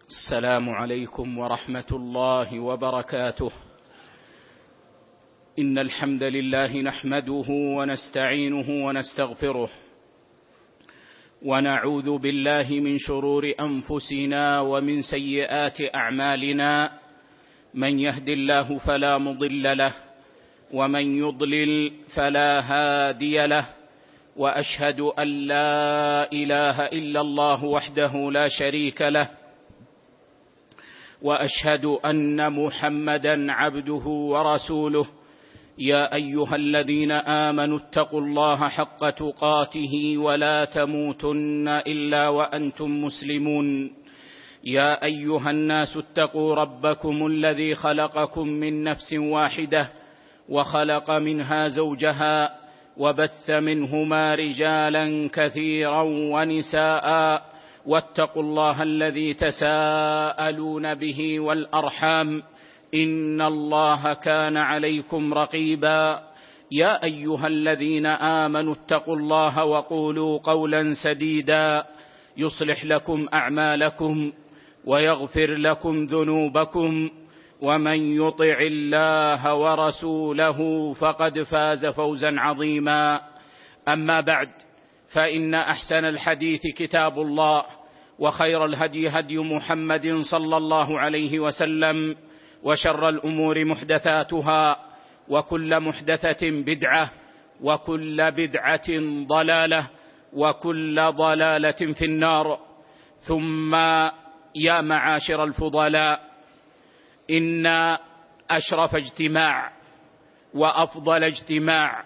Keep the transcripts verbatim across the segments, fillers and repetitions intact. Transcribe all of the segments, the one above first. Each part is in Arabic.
السلام عليكم ورحمة الله وبركاته. إن الحمد لله نحمده ونستعينه ونستغفره، ونعوذ بالله من شرور أنفسنا ومن سيئات أعمالنا. من يهد الله فلا مضل له، ومن يضلل فلا هادي له، وأشهد أن لا إله إلا الله وحده لا شريك له، وأشهد أن محمدًا عبده ورسوله. يا أيها الذين آمنوا اتقوا الله حق تقاته ولا تموتن إلا وأنتم مسلمون. يا أيها الناس اتقوا ربكم الذي خلقكم من نفس واحدة، وخلق منها زوجها، وبث منهما رجالا كثيرا ونساء، واتقوا الله الذي تساءلون به والأرحام، إن الله كان عليكم رقيبا. يا أيها الذين آمنوا اتقوا الله وقولوا قولا سديدا يصلح لكم أعمالكم ويغفر لكم ذنوبكم، ومن يطع الله ورسوله فقد فاز فوزا عظيما. أما بعد، فإن أحسن الحديث كتاب الله، وخير الهدي هدي محمد صلى الله عليه وسلم، وشر الأمور محدثاتها، وكل محدثة بدعة، وكل بدعة ضلالة، وكل ضلالة في النار. ثم يا معاشر الفضلاء، إن أشرف اجتماع وأفضل اجتماع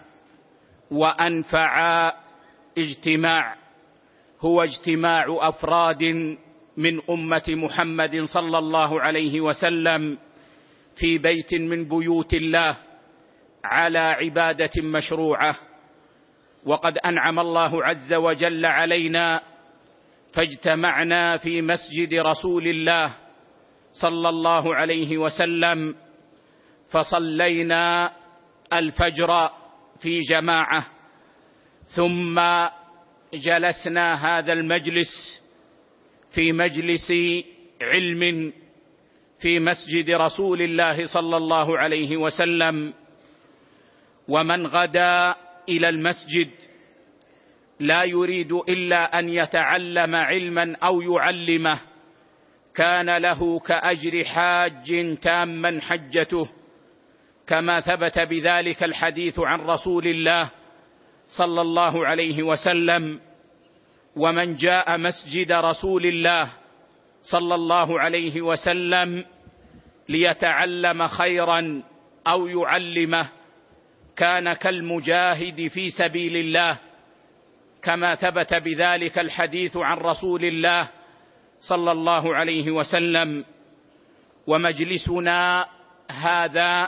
وأنفع اجتماع هو اجتماع أفراد من أمة محمد صلى الله عليه وسلم في بيت من بيوت الله على عبادة مشروعة. وقد أنعم الله عز وجل علينا فاجتمعنا في مسجد رسول الله صلى الله عليه وسلم، فصلينا الفجر في جماعة، ثم جلسنا هذا المجلس في مجلس علم في مسجد رسول الله صلى الله عليه وسلم. ومن غدا إلى المسجد لا يريد إلا أن يتعلم علما أو يعلمه كان له كأجر حاج تاما حجته، كما ثبت بذلك الحديث عن رسول الله صلى الله عليه وسلم. ومن جاء مسجد رسول الله صلى الله عليه وسلم ليتعلم خيرا أو يعلمه كان كالمجاهد في سبيل الله، كما ثبت بذلك الحديث عن رسول الله صلى الله عليه وسلم. ومجلسنا هذا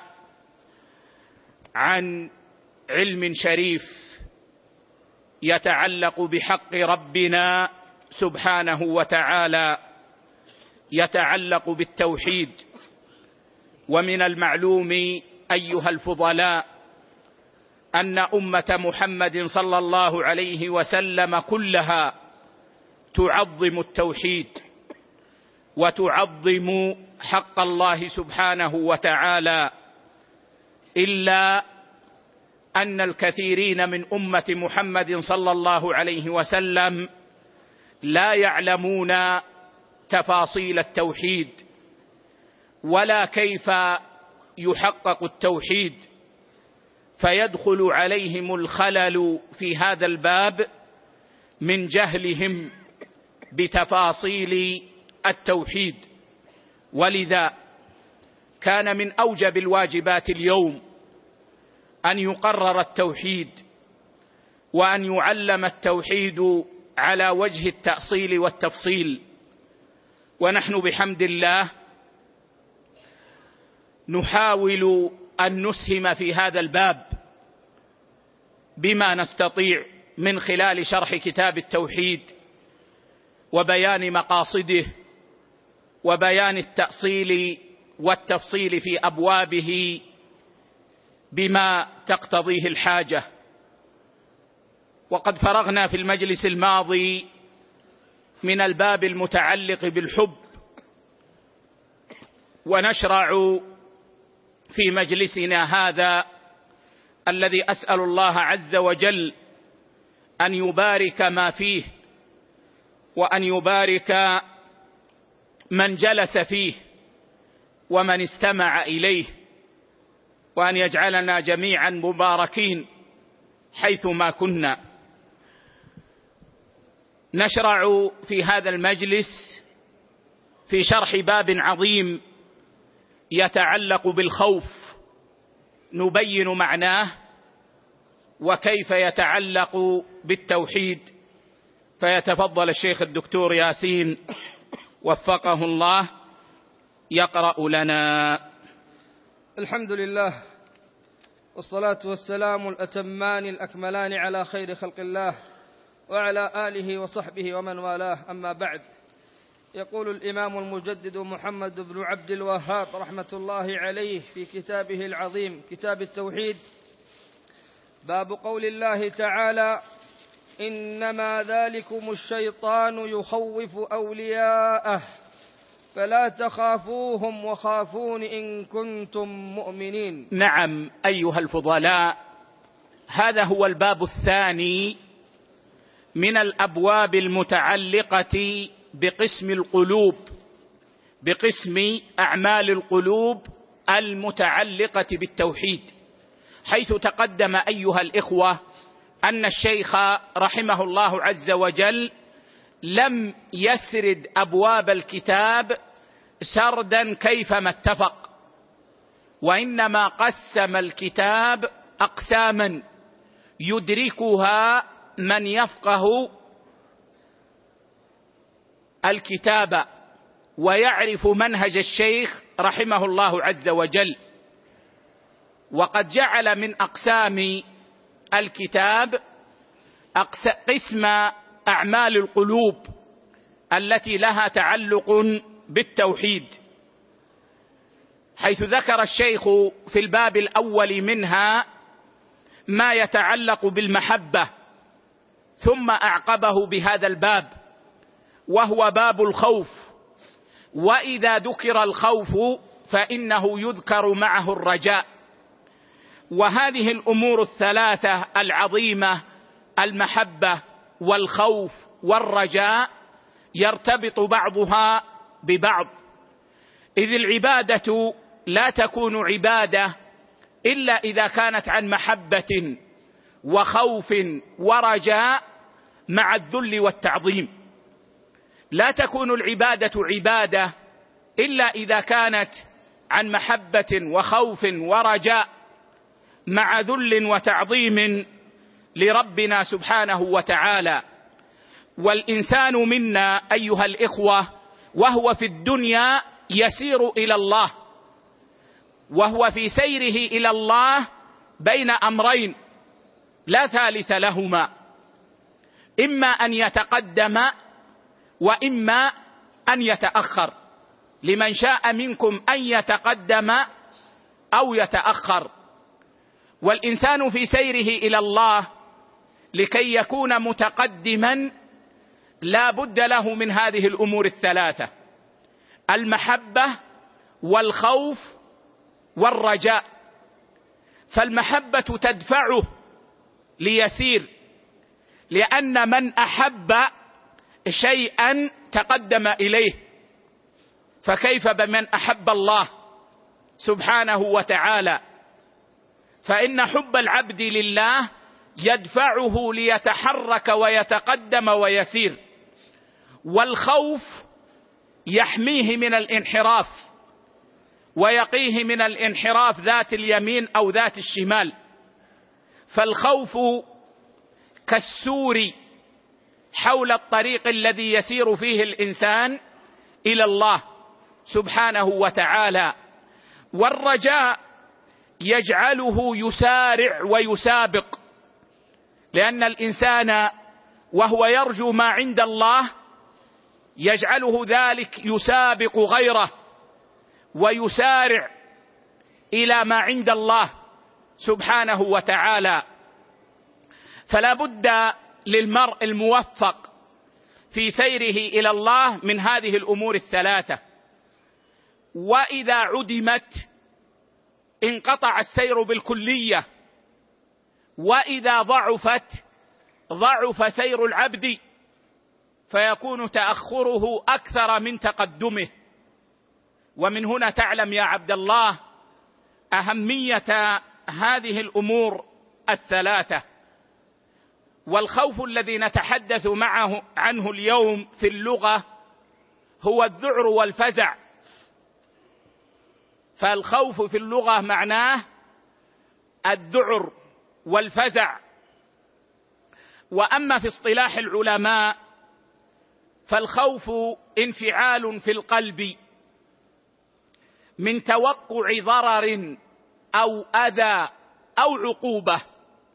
عن علم شريف يتعلق بحق ربنا سبحانه وتعالى، يتعلق بالتوحيد. ومن المعلوم أيها الفضلاء أن أمة محمد صلى الله عليه وسلم كلها تعظم التوحيد وتعظم حق الله سبحانه وتعالى، إلا أن الكثيرين من أمة محمد صلى الله عليه وسلم لا يعلمون تفاصيل التوحيد ولا كيف يحقق التوحيد، فيدخل عليهم الخلل في هذا الباب من جهلهم بتفاصيل التوحيد. ولذا كان من أوجب الواجبات اليوم أن يقرر التوحيد، وأن يعلم التوحيد على وجه التأصيل والتفصيل. ونحن بحمد الله نحاول أن نسهم في هذا الباب بما نستطيع من خلال شرح كتاب التوحيد وبيان مقاصده وبيان التأصيل والتفصيل في أبوابه بما تقتضيه الحاجة. وقد فرغنا في المجلس الماضي من الباب المتعلق بالحب ونشرع في مجلسنا هذا الذي أسأل الله عز وجل أن يبارك ما فيه، وأن يبارك من جلس فيه ومن استمع إليه، وأن يجعلنا جميعا مباركين حيثما كنا. نشرع في هذا المجلس في شرح باب عظيم يتعلق بالخوف، نبين معناه وكيف يتعلق بالتوحيد. فيتفضل الشيخ الدكتور ياسين وفقه الله يقرأ لنا. الحمد لله، والصلاة والسلام الأتمان الأكملان على خير خلق الله وعلى آله وصحبه ومن والاه، أما بعد. يقول الإمام المجدد محمد بن عبد الوهاب رحمة الله عليه في كتابه العظيم كتاب التوحيد: باب قول الله تعالى: إنما ذلكم الشيطان يخوف أولياءه فلا تخافوهم وخافون إن كنتم مؤمنين. نعم أيها الفضلاء، هذا هو الباب الثاني من الأبواب المتعلقة بقسم القلوب، بقسم أعمال القلوب المتعلقة بالتوحيد، حيث تقدم أيها الإخوة أن الشيخ رحمه الله عز وجل لم يسرد أبواب الكتاب سردا كيفما اتفق، وإنما قسم الكتاب أقساما يدركها من يفقه الكتاب ويعرف منهج الشيخ رحمه الله عز وجل. وقد جعل من أقسام الكتاب قسم أعمال القلوب التي لها تعلق بالتوحيد، حيث ذكر الشيخ في الباب الأول منها ما يتعلق بالمحبة، ثم أعقبه بهذا الباب وهو باب الخوف. وإذا ذكر الخوف فإنه يذكر معه الرجاء. وهذه الأمور الثلاثة العظيمة، المحبة والخوف والرجاء، يرتبط بعضها ببعض، إذ العبادة لا تكون عبادة إلا إذا كانت عن محبة وخوف ورجاء مع الذل والتعظيم. لا تكون العبادة عبادة إلا إذا كانت عن محبة وخوف ورجاء مع ذل وتعظيم لربنا سبحانه وتعالى. والإنسان منا أيها الإخوة وهو في الدنيا يسير إلى الله، وهو في سيره إلى الله بين أمرين لا ثالث لهما: إما أن يتقدم وإما أن يتأخر، لمن شاء منكم أن يتقدم أو يتأخر. والإنسان في سيره إلى الله لكي يكون متقدما لا بد له من هذه الأمور الثلاثة: المحبة والخوف والرجاء. فالمحبة تدفعه ليسير، لأن من أحب شيئا تقدم إليه، فكيف بمن أحب الله سبحانه وتعالى؟ فإن حب العبد لله يدفعه ليتحرك ويتقدم ويسير. والخوف يحميه من الانحراف ويقيه من الانحراف ذات اليمين أو ذات الشمال. فالخوف كالسور حول الطريق الذي يسير فيه الإنسان إلى الله سبحانه وتعالى. والرجاء يجعله يسارع ويسابق، لأن الإنسان وهو يرجو ما عند الله يجعله ذلك يسابق غيره ويسارع إلى ما عند الله سبحانه وتعالى. فلا بد للمرء الموفق في سيره إلى الله من هذه الأمور الثلاثة: وإذا عدمت انقطع السير بالكلية، وإذا ضعفت ضعف سير العبد، فيكون تأخره أكثر من تقدمه. ومن هنا تعلم يا عبد الله أهمية هذه الأمور الثلاثة. والخوف الذي نتحدث معه عنه اليوم في اللغة هو الذعر والفزع. فالخوف في اللغة معناه الذعر والفزع. وأما في اصطلاح العلماء فالخوف انفعال في القلب من توقع ضرر أو أذى أو عقوبة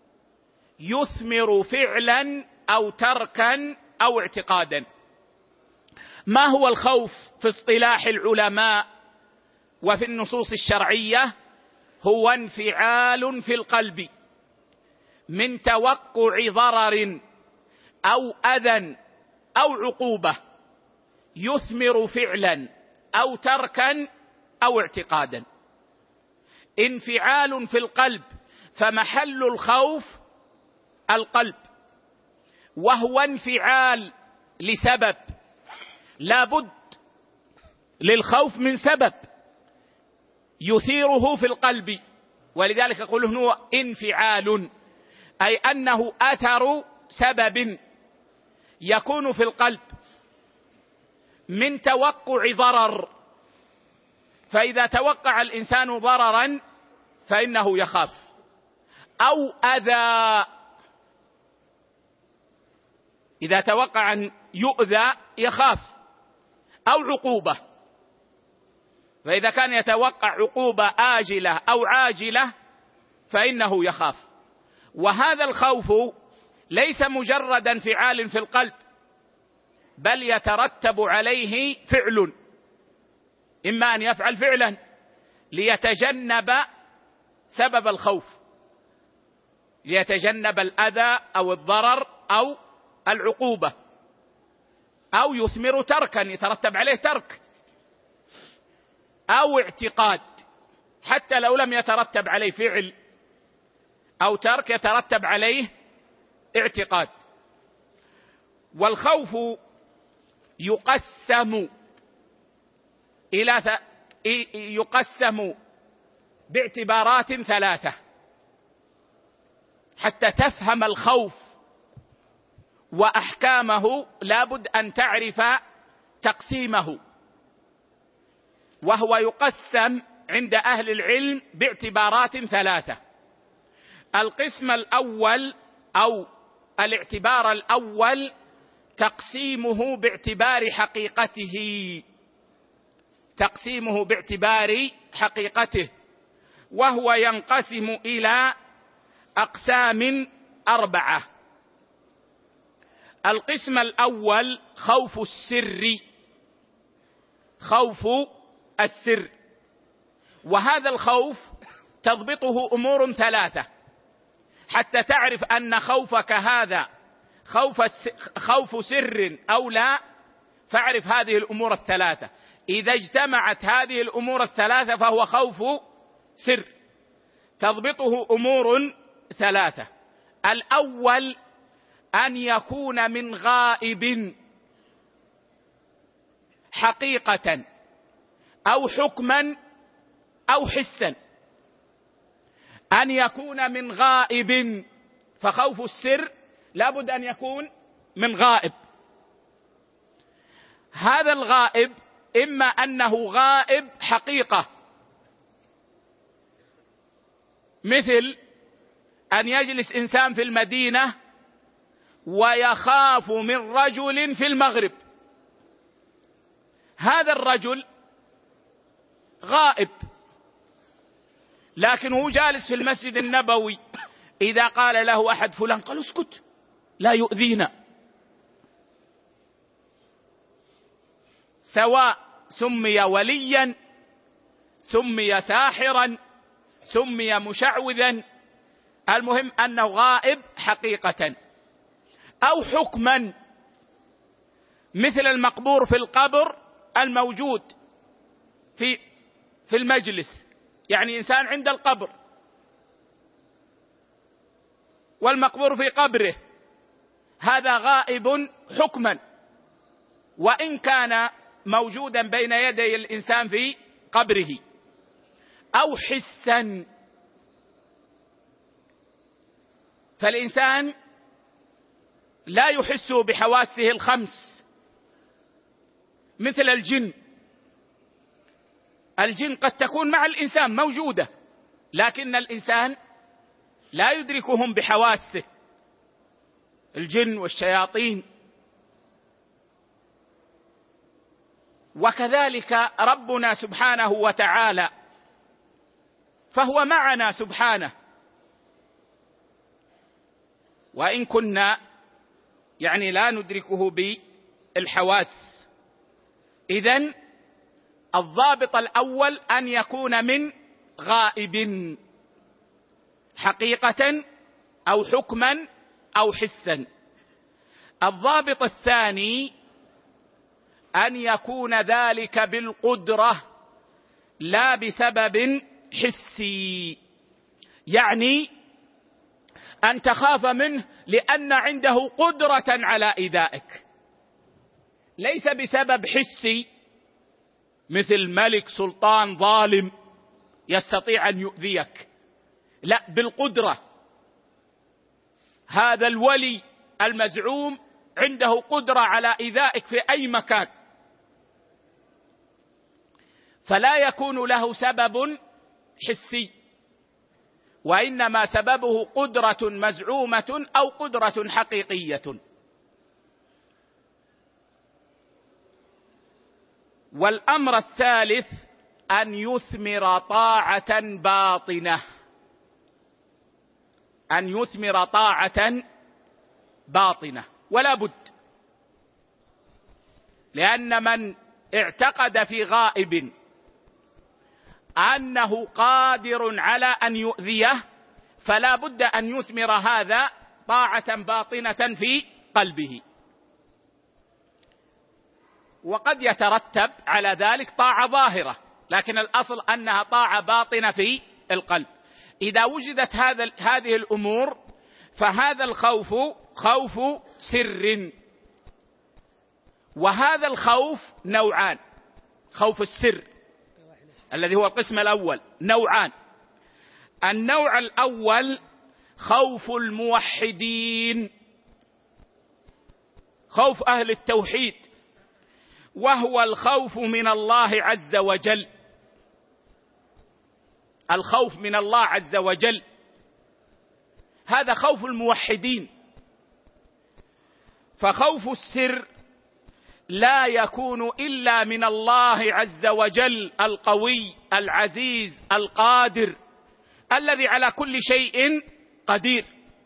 يثمر فعلا أو تركا أو اعتقادا. ما هو الخوف في اصطلاح العلماء وفي النصوص الشرعية؟ هو انفعال في القلب من توقع ضرر أو أذى أو عقوبة يثمر فعلا أو تركا أو اعتقادا. انفعال في القلب، فمحل الخوف القلب، وهو انفعال لسبب، لا بد للخوف من سبب يثيره في القلب، ولذلك يقول هو انفعال، أي أنه أثر سبب يكون في القلب من توقع ضرر. فإذا توقع الإنسان ضررا فإنه يخاف، أو أذى، إذا توقع أن يؤذى يخاف، أو عقوبة، فإذا كان يتوقع عقوبة آجلة أو عاجلة فإنه يخاف. وهذا الخوف ليس مجرد انفعال في القلب، بل يترتب عليه فعل، إما أن يفعل فعلا ليتجنب سبب الخوف، ليتجنب الأذى أو الضرر أو العقوبة، أو يثمر تركا يترتب عليه ترك، أو اعتقاد، حتى لو لم يترتب عليه فعل أو ترك يترتب عليه اعتقاد. والخوف يقسم إلى ث... يقسم باعتبارات ثلاثة حتى تفهم الخوف وأحكامه. لابد أن تعرف تقسيمه، وهو يقسم عند أهل العلم باعتبارات ثلاثة. القسم الأول أو الاعتبار الأول تقسيمه باعتبار حقيقته، تقسيمه باعتبار حقيقته، وهو ينقسم إلى أقسام أربعة. القسم الأول خوف السر، خوف السر، وهذا الخوف تضبطه أمور ثلاثة حتى تعرف أن خوفك هذا خوف خوف سر أو لا. فاعرف هذه الأمور الثلاثة، إذا اجتمعت هذه الأمور الثلاثة فهو خوف سر. تضبطه أمور ثلاثة. الأول أن يكون من غائب حقيقة أو حكما أو حسا. أن يكون من غائب، فخوف السر لابد أن يكون من غائب. هذا الغائب إما أنه غائب حقيقة، مثل أن يجلس إنسان في المدينة ويخاف من رجل في المغرب، هذا الرجل غائب، لكن هو جالس في المسجد النبوي، إذا قال له أحد فلان قال اسكت لا يؤذينا، سواء سمي وليا، سمي ساحرا، سمي مشعوذا، المهم أنه غائب حقيقة. أو حكما، مثل المقبور في القبر الموجود في في المجلس، يعني إنسان عند القبر والمقبور في قبره، هذا غائب حكما وإن كان موجودا بين يدي الإنسان في قبره، أو حسا، فالإنسان لا يحس بحواسه الخمس مثل الجن. الجن قد تكون مع الإنسان موجودة، لكن الإنسان لا يدركهم بحواسه، الجن والشياطين. وكذلك ربنا سبحانه وتعالى، فهو معنا سبحانه، وإن كنا يعني لا ندركه بالحواس. إذن الضابط الأول أن يكون من غائب حقيقة أو حكما أو حسا. الضابط الثاني أن يكون ذلك بالقدرة لا بسبب حسي، يعني أن تخاف منه لأن عنده قدرة على إيذائك، ليس بسبب حسي مثل ملك سلطان ظالم يستطيع أن يؤذيك، لا، بالقدرة. هذا الولي المزعوم عنده قدرة على إيذائك في أي مكان، فلا يكون له سبب حسي، وإنما سببه قدرة مزعومة أو قدرة حقيقية. والأمر الثالث أن يثمر طاعة باطنة، أن يثمر طاعة باطنة، ولا بد، لأن من اعتقد في غائب أنه قادر على أن يؤذيه فلا بد أن يثمر هذا طاعة باطنة في قلبه، وقد يترتب على ذلك طاعة ظاهرة، لكن الأصل أنها طاعة باطنة في القلب. إذا وجدت هذا هذه الأمور فهذا الخوف خوف سر، وهذا الخوف نوعان: خوف السر الذي هو القسم الأول نوعان. النوع الأول خوف الموحدين، خوف أهل التوحيد، وهو الخوف من الله عز وجل، الخوف من الله عز وجل، هذا خوف الموحدين. فخوف السر لا يكون إلا من الله عز وجل القوي العزيز القادر الذي على كل شيء قدير.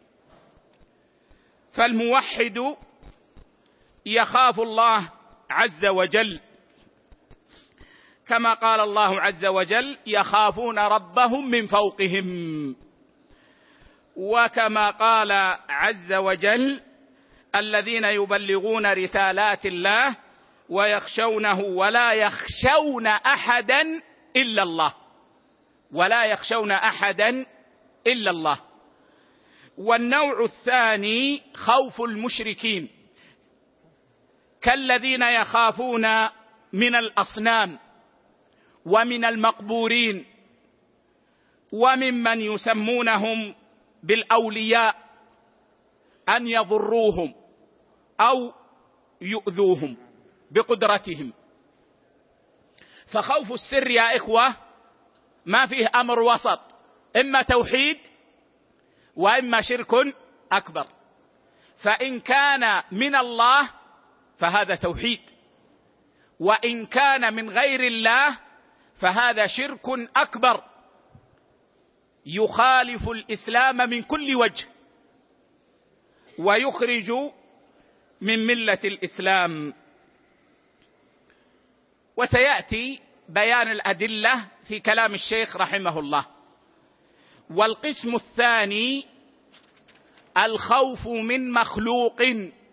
فالموحد يخاف الله عز وجل، كما قال الله عز وجل: يخافون ربهم من فوقهم، وكما قال عز وجل: الذين يبلغون رسالات الله ويخشونه ولا يخشون أحدا إلا الله، ولا يخشون أحدا إلا الله. والنوع الثاني خوف المشركين، كالذين يخافون من الأصنام ومن المقبورين وممن يسمونهم بالأولياء أن يضروهم أو يؤذوهم بقدرتهم. فخوف السر يا إخوة ما فيه أمر وسط، إما توحيد وإما شرك أكبر. فإن كان من الله فهذا توحيد، وإن كان من غير الله فهذا شرك أكبر يخالف الإسلام من كل وجه ويخرج من ملة الإسلام. وسيأتي بيان الأدلة في كلام الشيخ رحمه الله. والقسم الثاني الخوف من مخلوق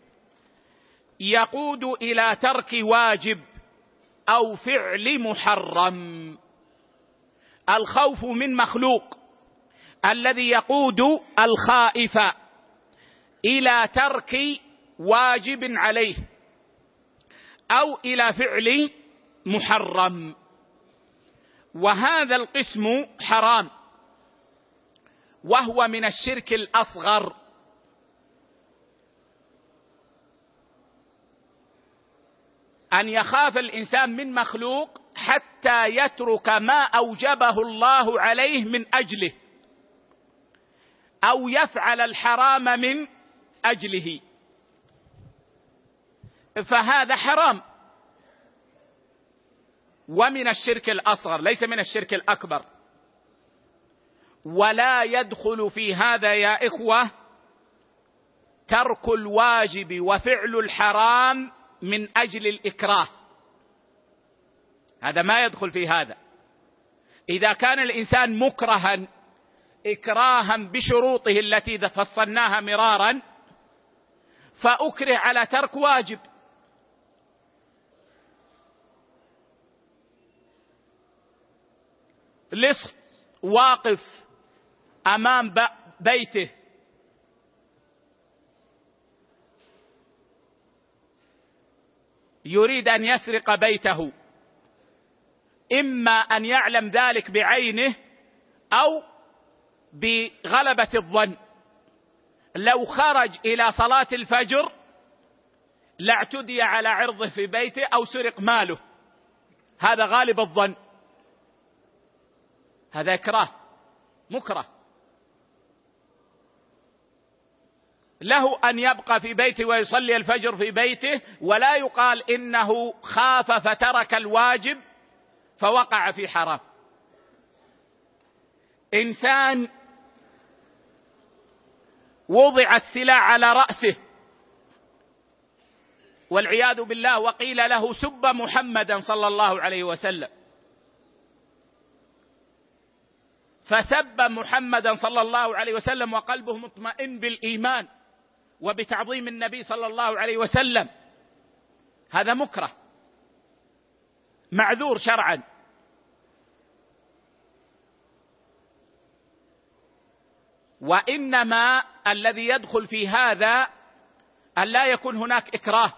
يقود إلى ترك واجب أو فعل محرم. الخوف من مخلوق الذي يقود الخائف إلى ترك واجب عليه أو إلى فعل محرم، وهذا القسم حرام، وهو من الشرك الأصغر. أن يخاف الإنسان من مخلوق حتى يترك ما أوجبه الله عليه من أجله، أو يفعل الحرام من أجله، فهذا حرام ومن الشرك الأصغر، ليس من الشرك الأكبر. ولا يدخل في هذا يا إخوة ترك الواجب وفعل الحرام من أجل الإكراه، هذا ما يدخل في هذا. إذا كان الإنسان مكرها إكراها بشروطه التي فصلناها مرارا، فأكره على ترك واجب، لص واقف أمام بيته يريد أن يسرق بيته، إما أن يعلم ذلك بعينه أو بغلبة الظن. لو خرج إلى صلاة الفجر لاعتدي على عرضه في بيته أو سرق ماله، هذا غالب الظن، هذا إكراه مكره. له أن يبقى في بيته ويصلي الفجر في بيته، ولا يقال إنه خاف فترك الواجب فوقع في حرام. إنسان وضع السلاح على رأسه والعياذ بالله، وقيل له سب محمدا صلى الله عليه وسلم، فسب محمدا صلى الله عليه وسلم وقلبه مطمئن بالإيمان وبتعظيم النبي صلى الله عليه وسلم، هذا مكره معذور شرعا. وإنما الذي يدخل في هذا أن لا يكون هناك إكراه،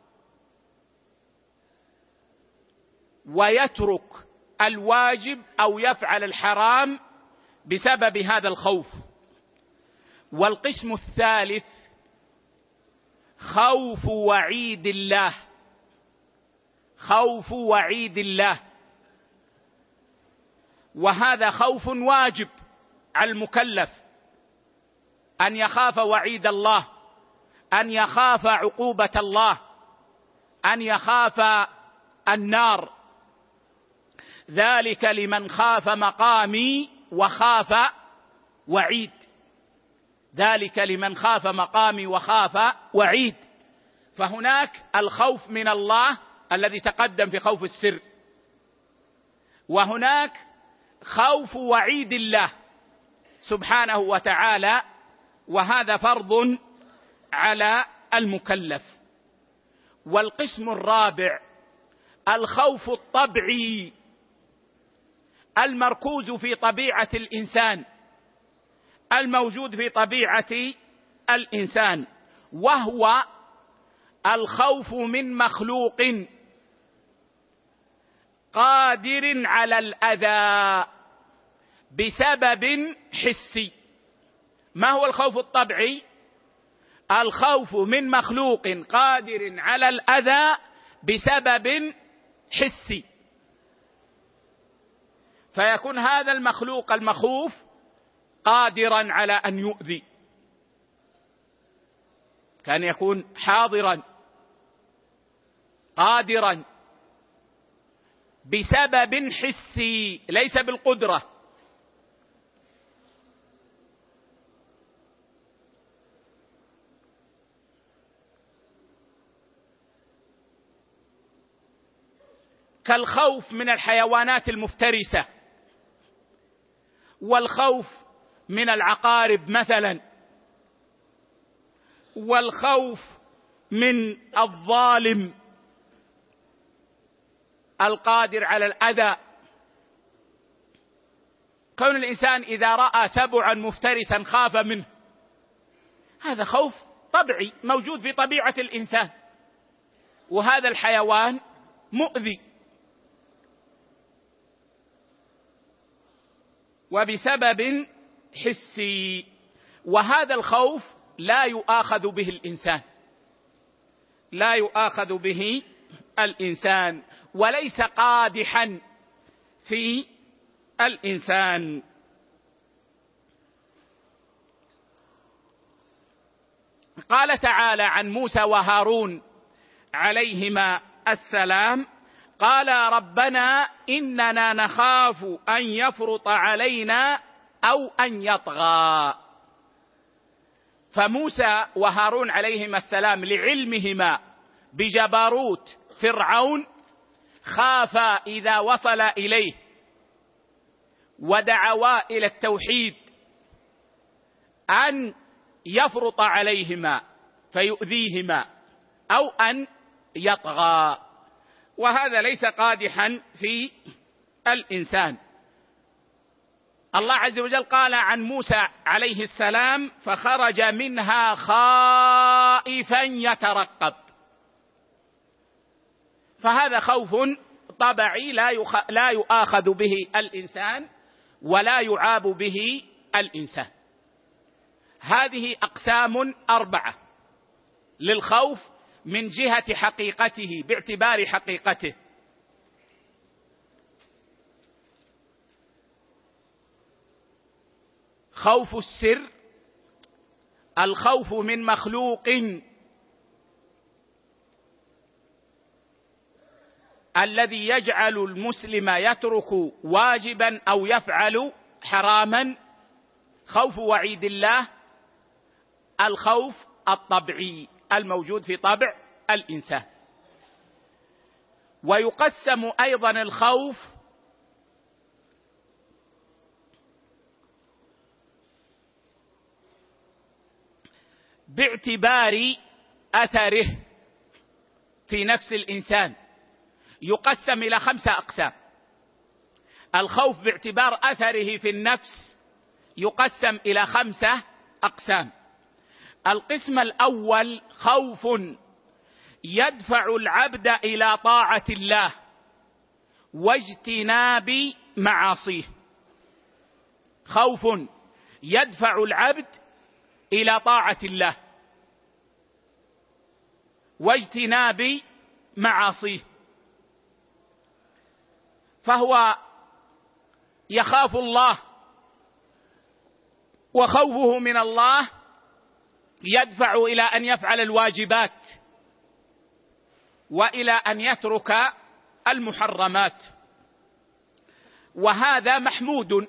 ويترك الواجب أو يفعل الحرام بسبب هذا الخوف. والقسم الثالث خوف وعيد الله، خوف وعيد الله، وهذا خوف واجب على المكلف، أن يخاف وعيد الله، أن يخاف عقوبة الله، أن يخاف النار. ذلك لمن خاف مقامي وخاف وعيد، ذلك لمن خاف مقامي وخاف وعيد. فهناك الخوف من الله الذي تقدم في خوف السر، وهناك خوف وعيد الله سبحانه وتعالى، وهذا فرض على المكلف. والقسم الرابع الخوف الطبعي المركوز في طبيعة الإنسان، الموجود في طبيعة الإنسان، وهو الخوف من مخلوق قادر على الأذى بسبب حسي. ما هو الخوف الطبيعي؟ الخوف من مخلوق قادر على الأذى بسبب حسي، فيكون هذا المخلوق المخوف قادرا على أن يؤذي، كان يكون حاضرا قادرا بسبب حسي ليس بالقدرة. كالخوف من الحيوانات المفترسة، والخوف من العقارب مثلا، والخوف من الظالم القادر على الأذى. كون الإنسان إذا رأى سبعا مفترسا خاف منه، هذا خوف طبيعي موجود في طبيعة الإنسان، وهذا الحيوان مؤذي، وبسبب حسي، وهذا الخوف لا يؤاخذ به الإنسان، لا يؤاخذ به الإنسان، وليس قادحا في الإنسان. قال تعالى عن موسى وهارون عليهما السلام: قال ربنا إننا نخاف أن يفرط علينا أو أن يطغى. فموسى وهارون عليهما السلام لعلمهما بجبروت فرعون خافا إذا وصل إليه ودعوا إلى التوحيد أن يفرط عليهما فيؤذيهما أو أن يطغى، وهذا ليس قادحا في الإنسان. الله عز وجل قال عن موسى عليه السلام: فخرج منها خائفا يترقب. فهذا خوف طبيعي لا يؤاخذ به الإنسان ولا يعاب به الإنسان. هذه أقسام أربعة للخوف من جهة حقيقته، باعتبار حقيقته. خوف السر، الخوف من مخلوق الذي يجعل المسلم يترك واجبا أو يفعل حراما، خوف وعيد الله، الخوف الطبيعي الموجود في طبع الإنسان. ويقسم أيضا الخوف باعتبار أثره في نفس الإنسان، يقسم إلى خمسة أقسام. الخوف باعتبار أثره في النفس يقسم إلى خمسة أقسام. القسم الأول خوف يدفع العبد إلى طاعة الله واجتناب معاصيه. خوف يدفع العبد إلى طاعة الله واجتناب معاصيه، فهو يخاف الله، وخوفه من الله يدفع إلى أن يفعل الواجبات وإلى أن يترك المحرمات، وهذا محمود.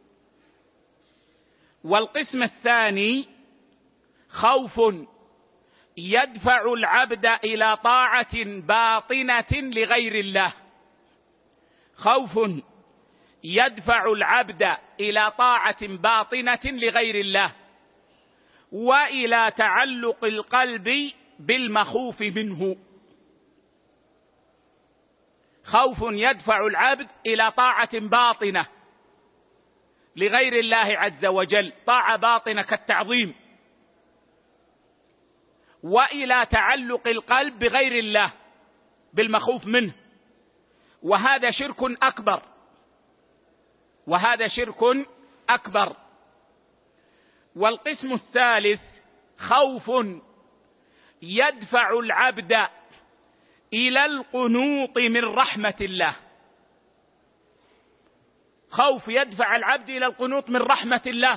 والقسم الثاني خوف يدفع العبد إلى طاعة باطنة لغير الله. خوف يدفع العبد إلى طاعة باطنة لغير الله وإلى تعلق القلب بالمخوف منه. خوف يدفع العبد إلى طاعة باطنة لغير الله عز وجل، طاعة باطنة كالتعظيم، وإلى تعلق القلب بغير الله بالمخوف منه، وهذا شرك أكبر، وهذا شرك أكبر. والقسم الثالث خوف يدفع العبد إلى القنوط من رحمة الله. خوف يدفع العبد إلى القنوط من رحمة الله،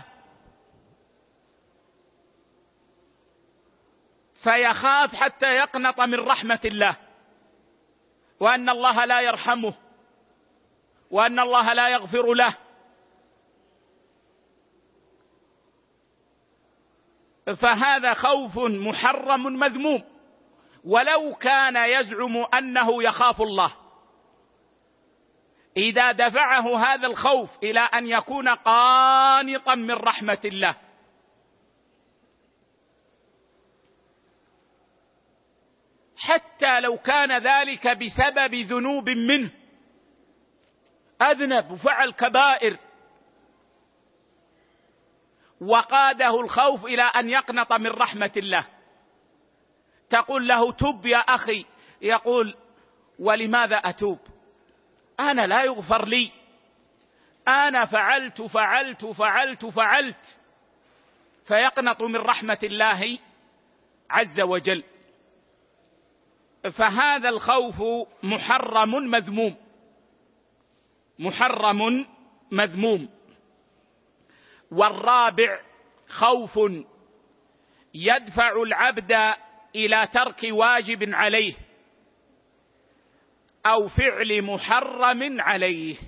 فيخاف حتى يقنط من رحمة الله، وأن الله لا يرحمه، وأن الله لا يغفر له. فهذا خوف محرم مذموم، ولو كان يزعم أنه يخاف الله، إذا دفعه هذا الخوف إلى أن يكون قانطا من رحمة الله، حتى لو كان ذلك بسبب ذنوب منه، أذنب وفعل كبائر وقاده الخوف إلى أن يقنط من رحمة الله. تقول له تب يا أخي، يقول ولماذا أتوب؟ أنا لا يغفر لي، أنا فعلت فعلت فعلت فعلت، فيقنط من رحمة الله عز وجل. فهذا الخوف محرم مذموم، محرم مذموم. والرابع خوف يدفع العبد إلى ترك واجب عليه أو فعل محرم عليه،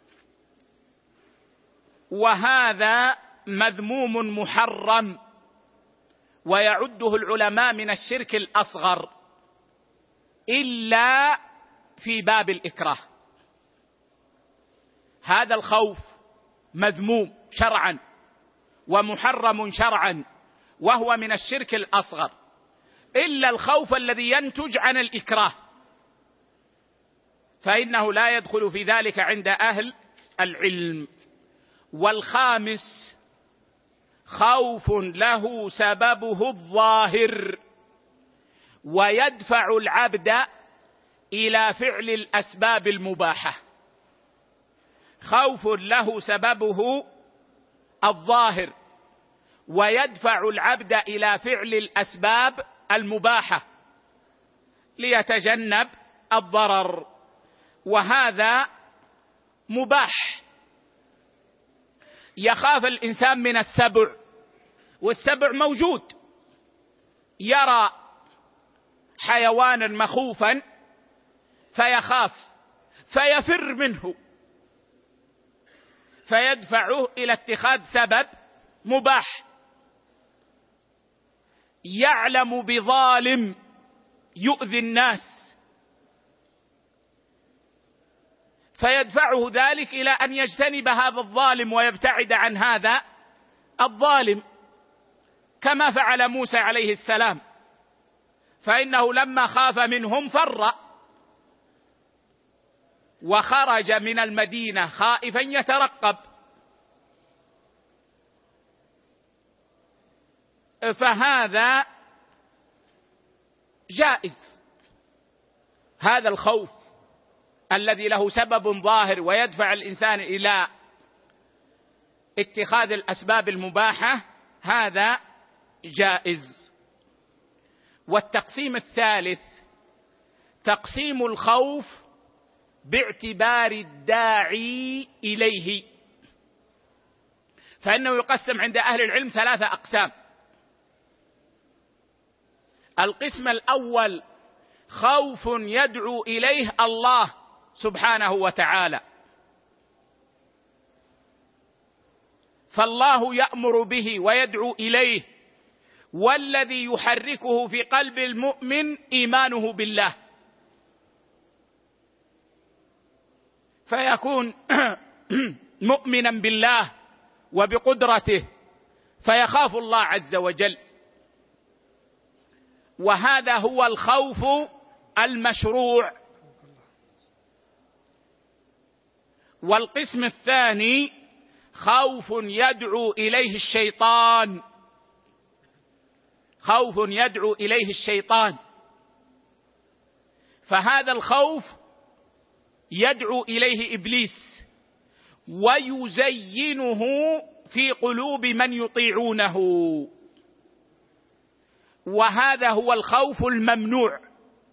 وهذا مذموم محرم، ويعده العلماء من الشرك الأصغر إلا في باب الإكراه. هذا الخوف مذموم شرعا ومحرم شرعا، وهو من الشرك الأصغر، إلا الخوف الذي ينتج عن الإكراه، فإنه لا يدخل في ذلك عند أهل العلم. والخامس خوف له سببه الظاهر ويدفع العبد إلى فعل الأسباب المباحة. خوف له سببه الظاهر ويدفع العبد إلى فعل الأسباب المباحة ليتجنب الضرر، وهذا مباح. يخاف الإنسان من السبع، والسبع موجود، يرى حيوانا مخوفا فيخاف فيفر منه، فيدفعه إلى اتخاذ سبب مباح. يعلم بظالم يؤذي الناس فيدفعه ذلك إلى أن يجتنب هذا الظالم ويبتعد عن هذا الظالم، كما فعل موسى عليه السلام، فإنه لما خاف منهم فر وخرج من المدينة خائفا يترقب. فهذا جائز، هذا الخوف الذي له سبب ظاهر ويدفع الإنسان إلى اتخاذ الأسباب المباحة، هذا جائز. والتقسيم الثالث تقسيم الخوف باعتبار الداعي إليه، فإنه يقسم عند أهل العلم ثلاثة أقسام. القسم الأول خوف يدعو إليه الله سبحانه وتعالى، فالله يأمر به ويدعو إليه، والذي يحركه في قلب المؤمن إيمانه بالله، فيكون مؤمنا بالله وبقدرته فيخاف الله عز وجل، وهذا هو الخوف المشروع. والقسم الثاني خوف يدعو إليه الشيطان، خوف يدعو إليه الشيطان، فهذا الخوف يدعو إليه إبليس ويزينه في قلوب من يطيعونه، وهذا هو الخوف الممنوع.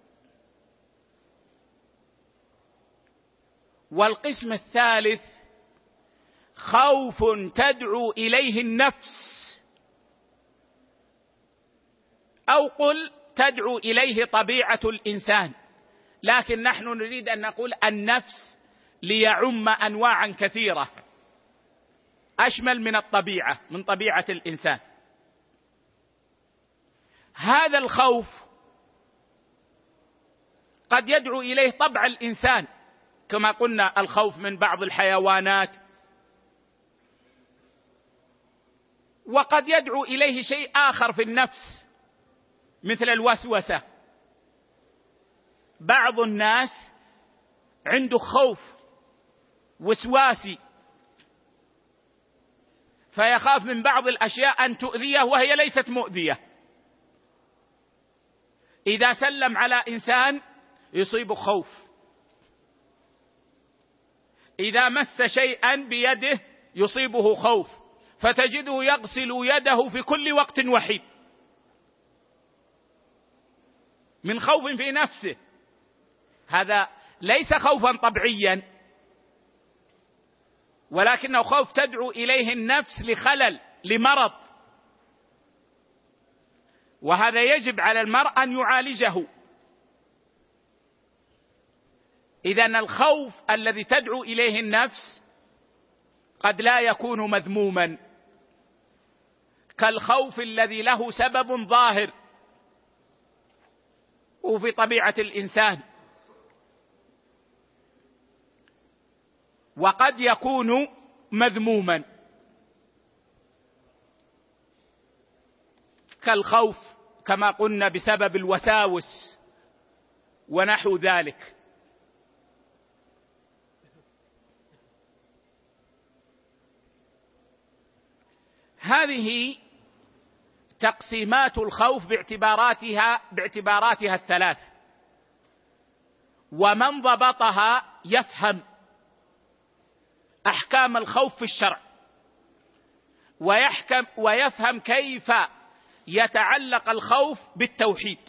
والقسم الثالث خوف تدعو إليه النفس، أو قل تدعو إليه طبيعة الإنسان، لكن نحن نريد أن نقول النفس ليعم أنواعا كثيرة أشمل من الطبيعة، من طبيعة الإنسان. هذا الخوف قد يدعو إليه طبع الإنسان، كما قلنا الخوف من بعض الحيوانات، وقد يدعو إليه شيء آخر في النفس مثل الوسوسة. بعض الناس عنده خوف وسواسي، فيخاف من بعض الأشياء أن تؤذيه وهي ليست مؤذية. إذا سلم على إنسان يصيب خوف، إذا مس شيئا بيده يصيبه خوف، فتجده يغسل يده في كل وقت وحيد من خوف في نفسه. هذا ليس خوفا طبيعيا، ولكنه خوف تدعو إليه النفس لخلل، لمرض، وهذا يجب على المرء أن يعالجه. إذن الخوف الذي تدعو إليه النفس قد لا يكون مذموما، كالخوف الذي له سبب ظاهر وفي طبيعة الإنسان، وقد يكون مذموما، كالخوف كما قلنا بسبب الوساوس ونحو ذلك. هذه تقسيمات الخوف باعتباراتها باعتباراتها الثلاث، ومن ضبطها يفهم أحكام الخوف في الشرع، ويحكم ويفهم كيف يتعلق الخوف بالتوحيد.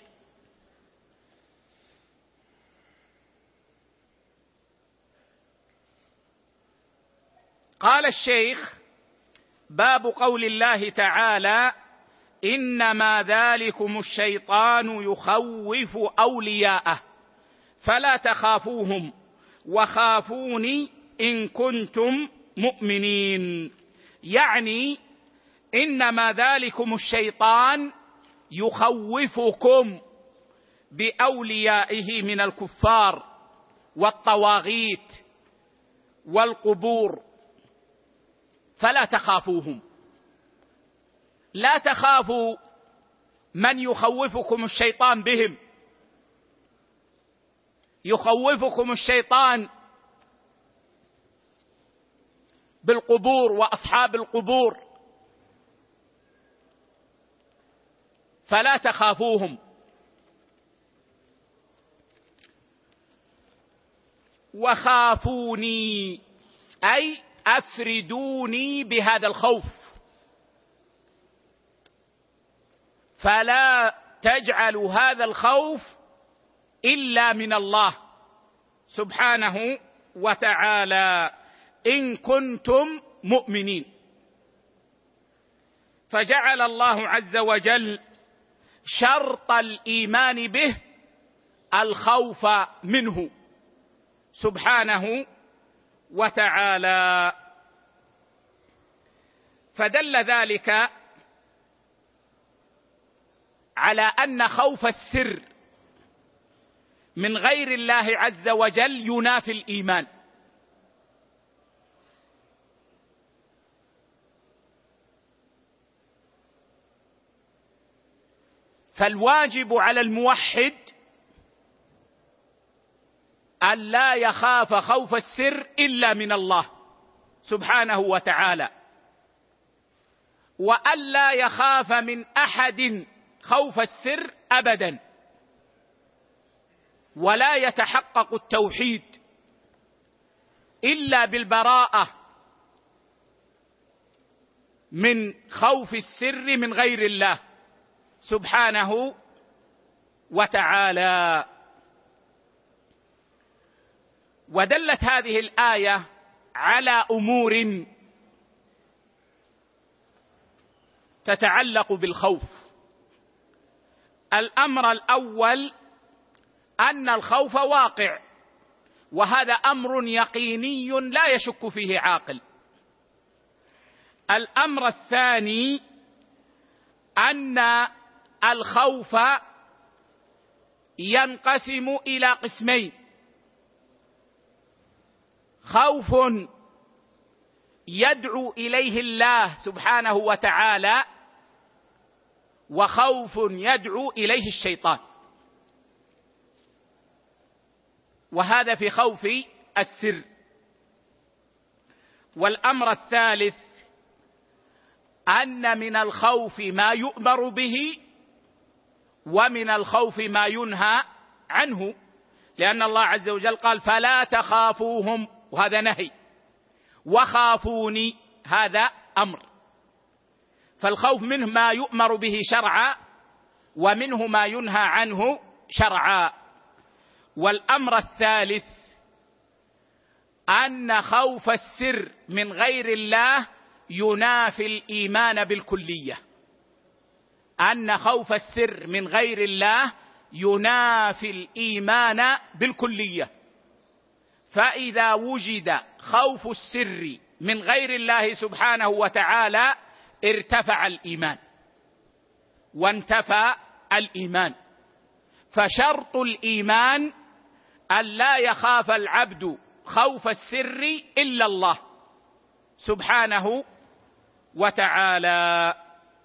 قال الشيخ: باب قول الله تعالى: إنما ذلكم الشيطان يخوف أولياءه فلا تخافوهم وخافوني إن كنتم مؤمنين. يعني إنما ذلكم الشيطان يخوفكم بأوليائه من الكفار والطواغيت والقبور، فلا تخافوهم. لا تخافوا من يخوفكم الشيطان بهم. يخوفكم الشيطان بالقبور وأصحاب القبور، فلا تخافوهم. وخافوني أي أفردوني بهذا الخوف، فلا تجعلوا هذا الخوف إلا من الله سبحانه وتعالى إن كنتم مؤمنين. فجعل الله عز وجل شرط الإيمان به الخوف منه سبحانه وتعالى، فدل ذلك على أن خوف السر من غير الله عز وجل ينافي الإيمان. فالواجب على الموحد أن لا يخاف خوف السر إلا من الله سبحانه وتعالى، وأن لا يخاف من أحد خوف السر أبدا، ولا يتحقق التوحيد إلا بالبراءة من خوف السر من غير الله سبحانه وتعالى. ودلت هذه الآية على أمور تتعلق بالخوف. الأمر الأول أن الخوف واقع، وهذا أمر يقيني لا يشك فيه عاقل. الأمر الثاني أن الخوف ينقسم إلى قسمين: خوف يدعو إليه الله سبحانه وتعالى، وخوف يدعو إليه الشيطان، وهذا في خوف السر. والأمر الثالث أن من الخوف ما يؤمر به ومن الخوف ما ينهى عنه، لأن الله عز وجل قال فلا تخافوهم، وهذا نهي، وخافوني هذا أمر. فالخوف منه ما يؤمر به شرعا ومنه ما ينهى عنه شرعا. والأمر الثالث أن خوف السر من غير الله ينافي الإيمان بالكلية، أن خوف السر من غير الله ينافي الإيمان بالكلية. فإذا وجد خوف السر من غير الله سبحانه وتعالى ارتفع الإيمان وانتفى الإيمان. فشرط الإيمان أن لا يخاف العبد خوف السر إلا الله سبحانه وتعالى.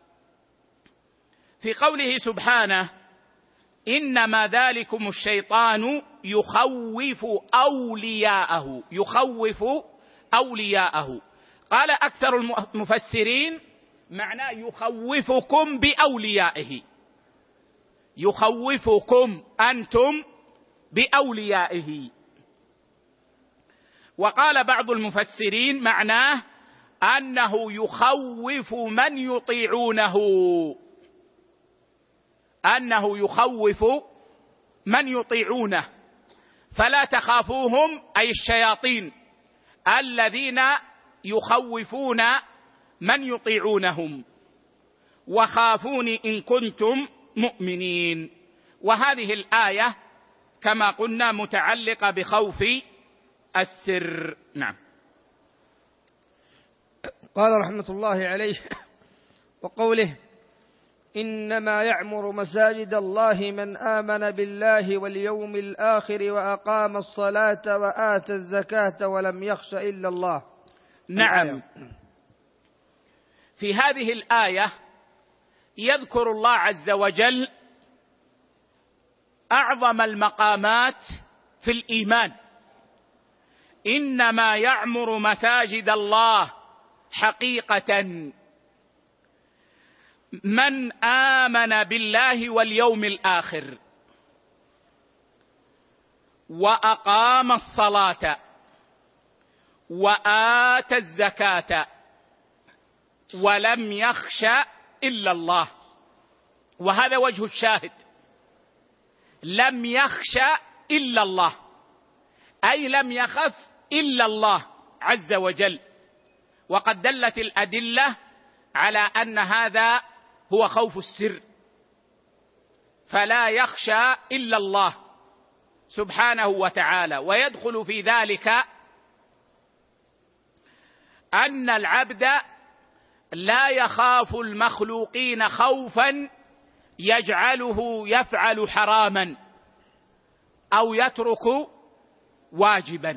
في قوله سبحانه إنما ذلكم الشيطان يخوف أولياءه، يخوف أولياءه، قال أكثر المفسرين معناه يخوفكم بأوليائه، يخوفكم أنتم بأوليائه. وقال بعض المفسرين معناه أنه يخوف من يطيعونه، أنه يخوف من يطيعونه، فلا تخافوهم أي الشياطين الذين يخوفون من يطيعونهم، وخافوني إن كنتم مؤمنين. وهذه الآية كما قلنا متعلقة بخوف السر. نعم. قال رحمة الله عليه وقوله إنما يعمر مساجد الله من آمن بالله واليوم الآخر وأقام الصلاة وآتى الزكاة ولم يخش إلا الله. نعم. في هذه الآية يذكر الله عز وجل أعظم المقامات في الإيمان. إنما يعمر مساجد الله حقيقة من آمن بالله واليوم الآخر وأقام الصلاة وآتى الزكاة ولم يخش إلا الله. وهذا وجه الشاهد، لم يخش إلا الله، أي لم يخف إلا الله عز وجل. وقد دلت الأدلة على أن هذا هو خوف السر، فلا يخشى إلا الله سبحانه وتعالى. ويدخل في ذلك أن العبد لا يخاف المخلوقين خوفا يجعله يفعل حراما أو يترك واجبا،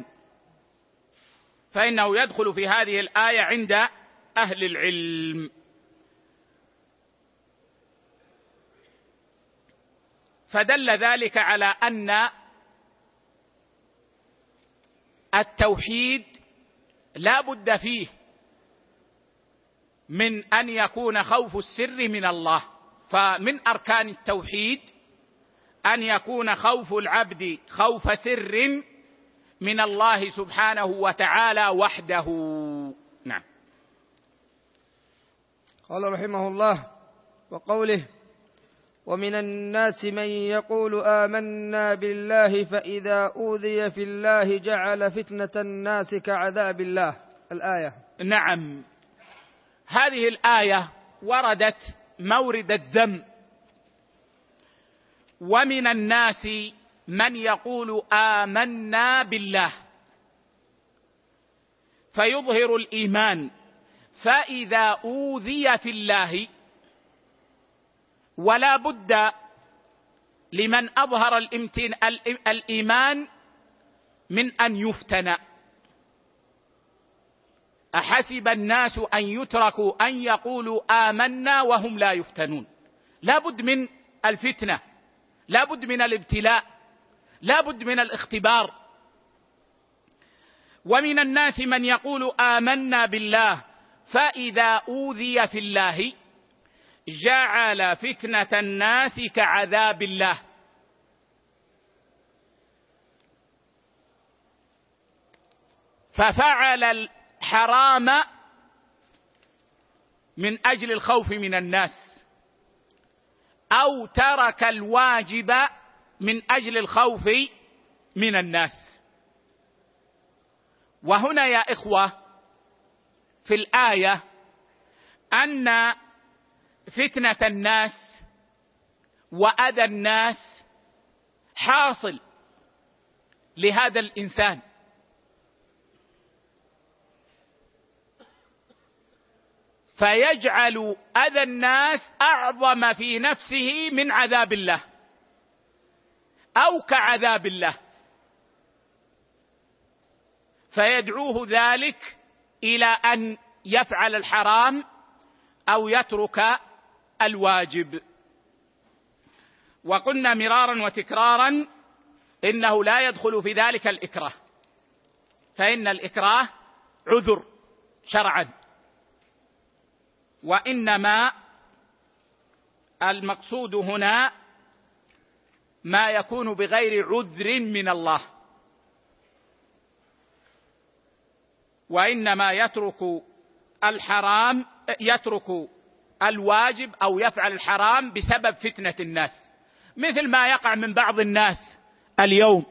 فإنه يدخل في هذه الآية عند أهل العلم. فدل ذلك على أن التوحيد لا بد فيه من أن يكون خوف السر من الله. فمن أركان التوحيد أن يكون خوف العبد خوف سر من الله سبحانه وتعالى وحده. نعم. قال رحمه الله وقوله ومن الناس من يقول آمنا بالله فإذا أوذي في الله جعل فتنة الناس كعذاب الله. الآية. نعم. هذه الآية وردت مورد الذم. ومن الناس من يقول آمنا بالله فيظهر الإيمان، فإذا أوذي في الله، ولا بد لمن أظهر الإيمان من أن يفتن. أحسب الناس أن يتركوا أن يقولوا آمنا وهم لا يفتنون. لا بد من الفتنة، لا بد من الابتلاء، لا بد من الاختبار. ومن الناس من يقول آمنا بالله فإذا أوذي في الله جعل فتنة الناس كعذاب الله. ففعل الحرام من أجل الخوف من الناس، أو ترك الواجب من أجل الخوف من الناس. وهنا يا إخوة في الآية أن فتنة الناس وأذى الناس حاصل لهذا الإنسان، فيجعل أذى الناس أعظم في نفسه من عذاب الله أو كعذاب الله، فيدعوه ذلك إلى أن يفعل الحرام أو يترك الواجب. وقلنا مرارا وتكرارا إنه لا يدخل في ذلك الإكراه، فإن الإكراه عذر شرعا، وإنما المقصود هنا ما يكون بغير عذر من الله، وإنما يترك الحرام يترك الواجب أو يفعل الحرام بسبب فتنة الناس، مثل ما يقع من بعض الناس اليوم،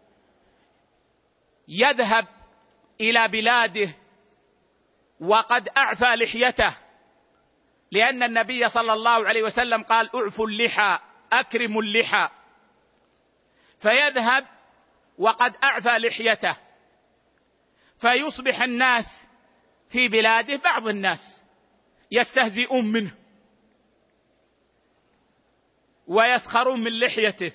يذهب إلى بلاده وقد أعفى لحيته، لأن النبي صلى الله عليه وسلم قال اعفوا اللحى أكرموا اللحى، فيذهب وقد أعفى لحيته، فيصبح الناس في بلاده بعض الناس يستهزئون منه ويسخرون من لحيته،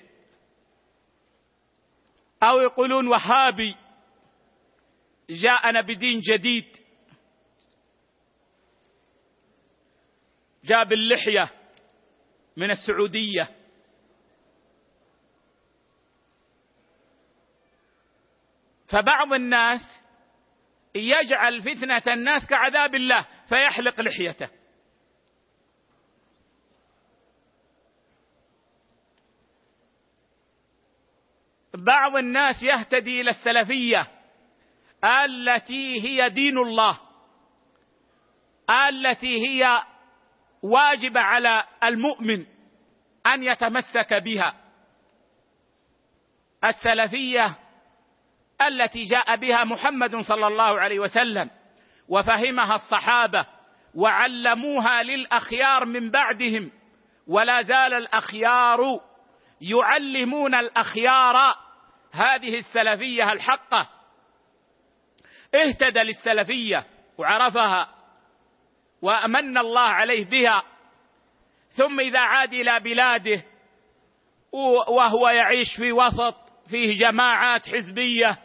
أو يقولون وهابي جاءنا بدين جديد، جاب اللحية من السعودية. فبعض الناس يجعل فتنة الناس كعذاب الله فيحلق لحيته. بعض الناس يهتدي إلى السلفية التي هي دين الله، التي هي واجب على المؤمن أن يتمسك بها، السلفية التي جاء بها محمد صلى الله عليه وسلم وفهمها الصحابة وعلموها للأخيار من بعدهم، ولا زال الأخيار يعلمون الأخيار هذه السلفية الحقة. اهتدى للسلفية وعرفها وأمن الله عليه بها، ثم إذا عاد إلى بلاده وهو يعيش في وسط فيه جماعات حزبية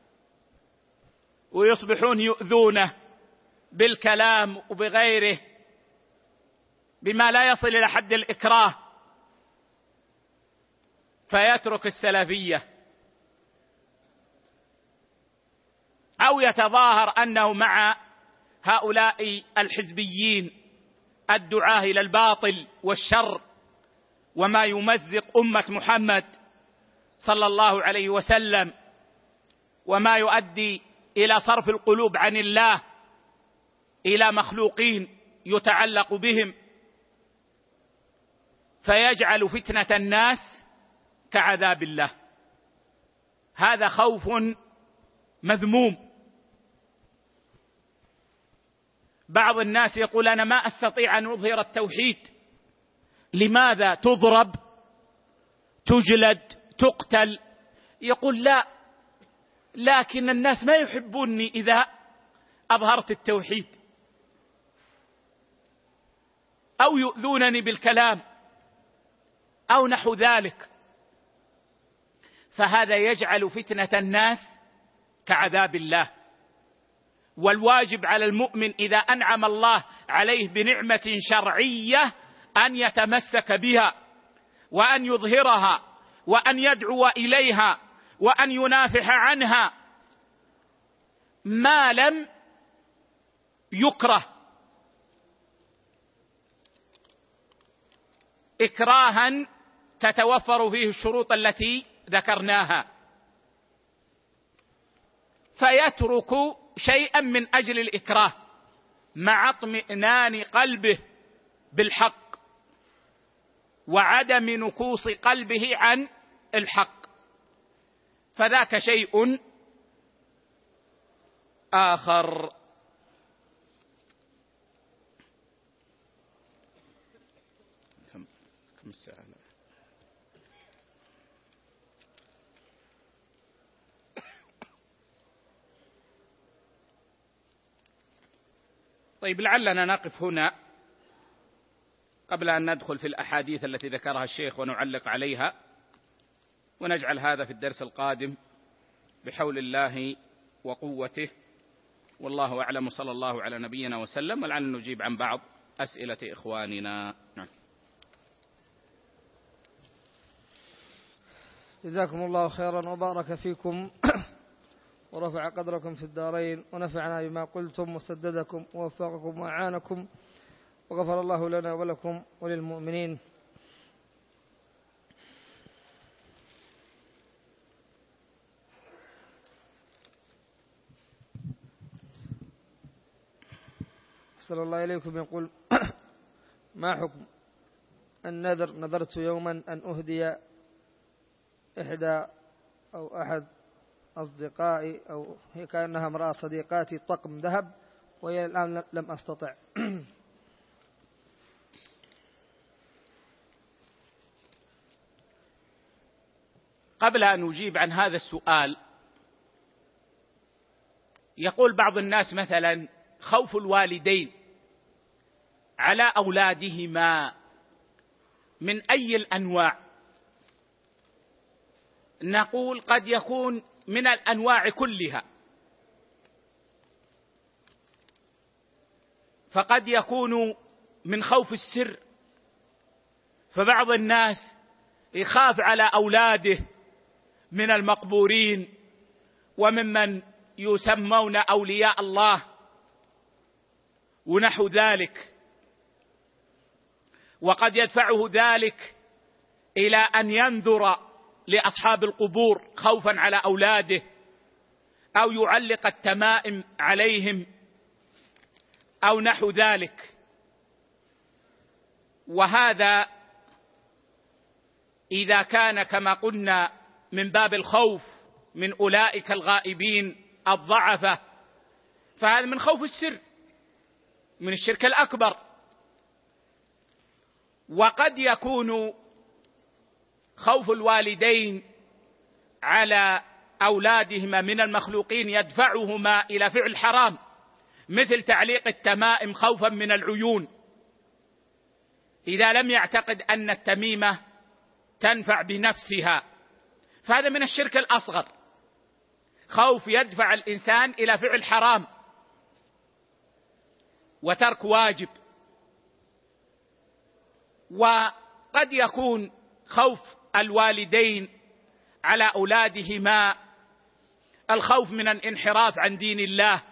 ويصبحون يؤذونه بالكلام وبغيره بما لا يصل إلى حد الإكراه، فيترك السلفية أو يتظاهر أنه مع هؤلاء الحزبيين الدعاة إلى الباطل والشر وما يمزق أمة محمد صلى الله عليه وسلم، وما يؤدي إلى صرف القلوب عن الله إلى مخلوقين يتعلق بهم، فيجعل فتنة الناس كعذاب الله. هذا خوف مذموم. بعض الناس يقول أنا ما أستطيع أن أظهر التوحيد. لماذا؟ تضرب، تجلد، تقتل. يقول لا، لكن الناس ما يحبوني إذا أظهرت التوحيد، أو يؤذونني بالكلام أو نحو ذلك. فهذا يجعل فتنة الناس كعذاب الله. والواجب على المؤمن إذا أنعم الله عليه بنعمة شرعية أن يتمسك بها وأن يظهرها وأن يدعو إليها وأن ينافح عنها ما لم يكره إكراها تتوفر فيه الشروط التي ذكرناها، فيترك شيئا من أجل الإكراه مع اطمئنان قلبه بالحق وعدم نكوص قلبه عن الحق، فذاك شيء آخر. كم الساعة؟ طيب، لعلنا نقف هنا قبل أن ندخل في الأحاديث التي ذكرها الشيخ ونعلق عليها، ونجعل هذا في الدرس القادم بحول الله وقوته، والله أعلم. صلى الله على نبينا وسلم، ولعلنا نجيب عن بعض أسئلة إخواننا. نعم. جزاكم الله خيرا وبارك فيكم ورفع قدركم في الدارين، ونفعنا بما قلتم وسددكم ووفقكم وأعانكم، وغفر الله لنا ولكم وللمؤمنين. صلى الله إليكم يقول: ما حكم النذر؟ نذرت يوما أن أهدي إحدى أو أحد أصدقائي، أو هي كأنها امرأة صديقاتي، طقم ذهب، وهي الآن لم أستطع. قبل أن أجيب عن هذا السؤال، يقول بعض الناس مثلا: خوف الوالدين على أولادهما من أي الأنواع؟ نقول: قد يكون من الأنواع كلها، فقد يكون من خوف السر، فبعض الناس يخاف على أولاده من المقبورين وممن يسمون أولياء الله ونحو ذلك، وقد يدفعه ذلك إلى أن ينذر لأصحاب القبور خوفا على أولاده، أو يعلق التمائم عليهم أو نحو ذلك. وهذا إذا كان كما قلنا من باب الخوف من أولئك الغائبين الضعفة، فهذا من خوف السر، من الشرك الأكبر. وقد يكون خوف الوالدين على أولادهما من المخلوقين يدفعهما إلى فعل حرام، مثل تعليق التمائم خوفا من العيون، إذا لم يعتقد أن التميمة تنفع بنفسها، فهذا من الشرك الأصغر، خوف يدفع الإنسان إلى فعل حرام وترك واجب. وقد يكون خوف الوالدين على أولادهما الخوف من الانحراف عن دين الله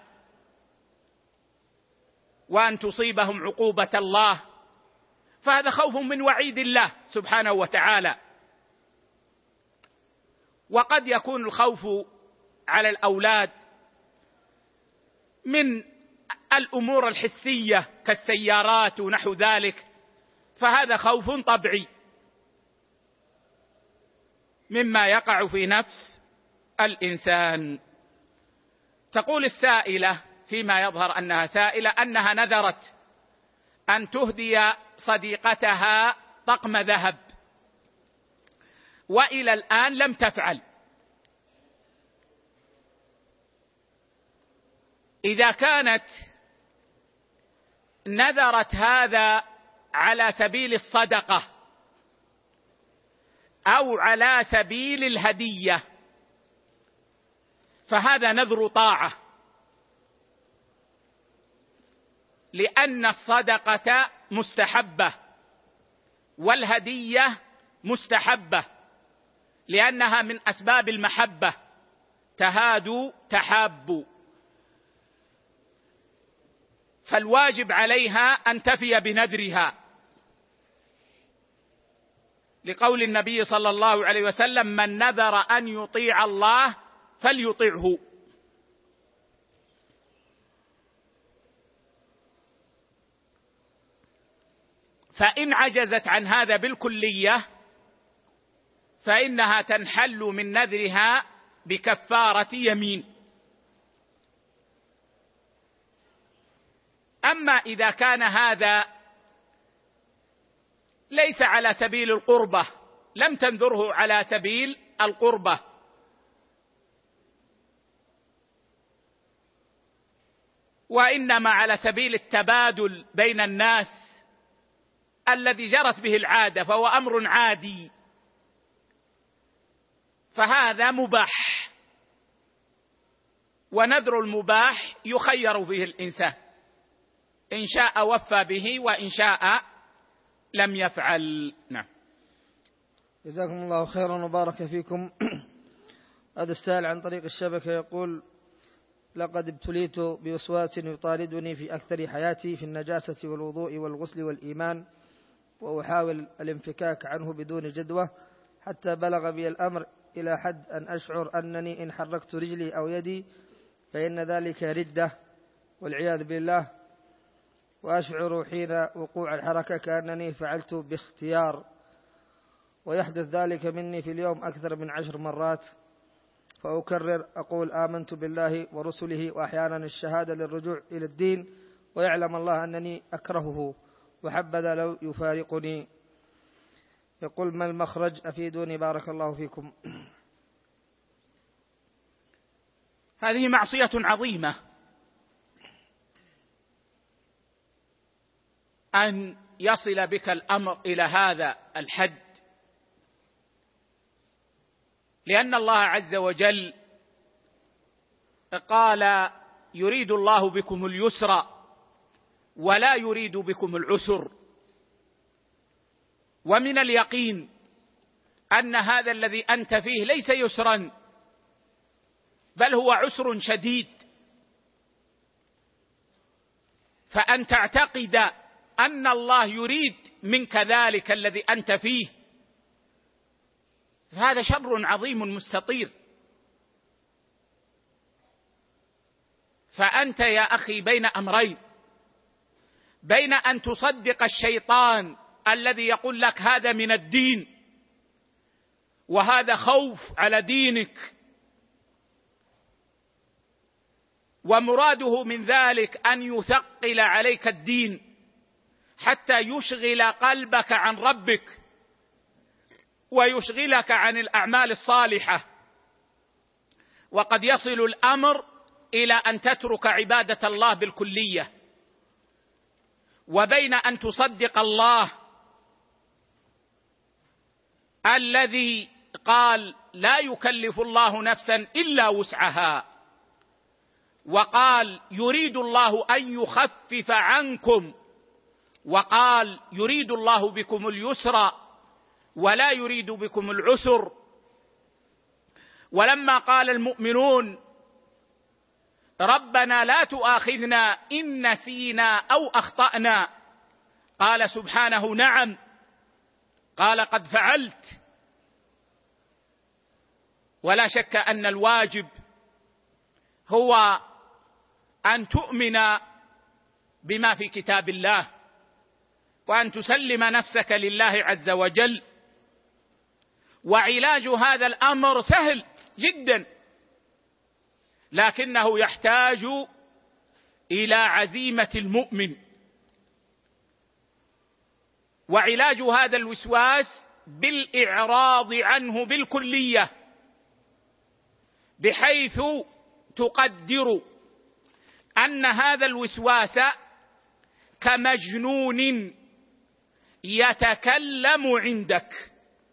وأن تصيبهم عقوبة الله، فهذا خوف من وعيد الله سبحانه وتعالى. وقد يكون الخوف على الأولاد من الأمور الحسية كالسيارات ونحو ذلك، فهذا خوف طبيعي مما يقع في نفس الإنسان. تقول السائلة فيما يظهر أنها سائلة أنها نذرت أن تهدي صديقتها طقم ذهب وإلى الآن لم تفعل. إذا كانت نذرت هذا على سبيل الصدقة أو على سبيل الهدية فهذا نذر طاعة، لأن الصدقة مستحبة والهدية مستحبة، لأنها من أسباب المحبة، تهادوا تحابوا، فالواجب عليها أن تفي بنذرها. لقول النبي صلى الله عليه وسلم: من نذر أن يطيع الله فليطعه. فإن عجزت عن هذا بالكلية فإنها تنحل من نذرها بكفارة يمين. أما إذا كان هذا ليس على سبيل القربة، لم تنذره على سبيل القربة، وإنما على سبيل التبادل بين الناس الذي جرت به العادة، فهو أمر عادي، فهذا مباح، ونذر المباح يخير فيه الإنسان، إن شاء وفى به وإن شاء لم يفعل. نعم. جزاكم الله خيرا وبارك فيكم. هذا السائل عن طريق الشبكة يقول: لقد ابتليت بوسواس يطاردني في أكثر حياتي في النجاسة والوضوء والغسل والإيمان، وأحاول الانفكاك عنه بدون جدوى، حتى بلغ بي الأمر إلى حد أن أشعر أنني إن حركت رجلي أو يدي فإن ذلك ردة والعياذ بالله، وأشعر حين وقوع الحركة كأنني فعلت باختيار، ويحدث ذلك مني في اليوم أكثر من عشر مرات، فأكرر أقول آمنت بالله ورسله، وأحيانا الشهادة للرجوع إلى الدين، ويعلم الله أنني أكرهه، وحبذا لو يفارقني. يقول: ما المخرج؟ أفيدوني بارك الله فيكم. هذه معصية عظيمة، أن يصل بك الأمر إلى هذا الحد، لأن الله عز وجل قال: يريد الله بكم اليسر ولا يريد بكم العسر. ومن اليقين أن هذا الذي أنت فيه ليس يسرا، بل هو عسر شديد، فأن تعتقد أن الله يريد منك ذلك الذي أنت فيه فهذا شر عظيم مستطير. فأنت يا أخي بين أمرين: بين أن تصدق الشيطان الذي يقول لك هذا من الدين وهذا خوف على دينك، ومراده من ذلك أن يثقل عليك الدين حتى يشغل قلبك عن ربك ويشغلك عن الأعمال الصالحة، وقد يصل الأمر إلى أن تترك عبادة الله بالكلية. وبين أن تصدق الله الذي قال: لا يكلف الله نفسا إلا وسعها، وقال: يريد الله أن يخفف عنكم، وقال: يريد الله بكم اليسر ولا يريد بكم العسر. ولما قال المؤمنون: ربنا لا تؤاخذنا إن نسينا أو أخطأنا، قال سبحانه: نعم، قال: قد فعلت. ولا شك أن الواجب هو أن تؤمن بما في كتاب الله، وأن تسلم نفسك لله عز وجل. وعلاج هذا الأمر سهل جدا، لكنه يحتاج إلى عزيمة المؤمن. وعلاج هذا الوسواس بالإعراض عنه بالكلية، بحيث تقدر أن هذا الوسواس كمجنون يتكلم عندك،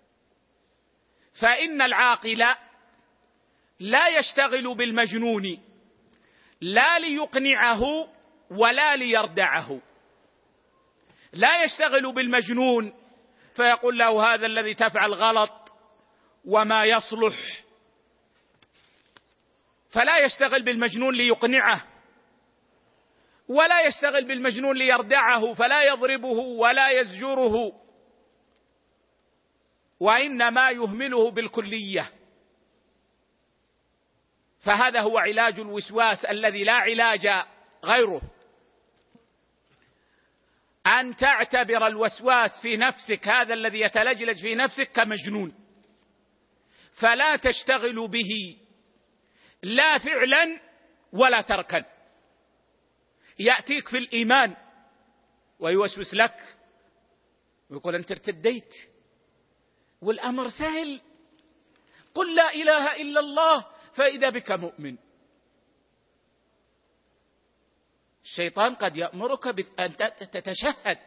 فإن العاقل لا يشتغل بالمجنون لا ليقنعه ولا ليردعه، لا يشتغل بالمجنون فيقول له هذا الذي تفعل غلط وما يصلح، فلا يشتغل بالمجنون ليقنعه، ولا يشتغل بالمجنون ليردعه، فلا يضربه ولا يزجره، وإنما يهمله بالكلية. فهذا هو علاج الوسواس الذي لا علاج غيره، أن تعتبر الوسواس في نفسك، هذا الذي يتلجلج في نفسك، كمجنون، فلا تشتغل به لا فعلا ولا تركا. يأتيك في الإيمان ويوسوس لك ويقول أنت ارتديت والأمر سهل، قل لا إله إلا الله فإذا بك مؤمن. الشيطان قد يأمرك بأن تتشهد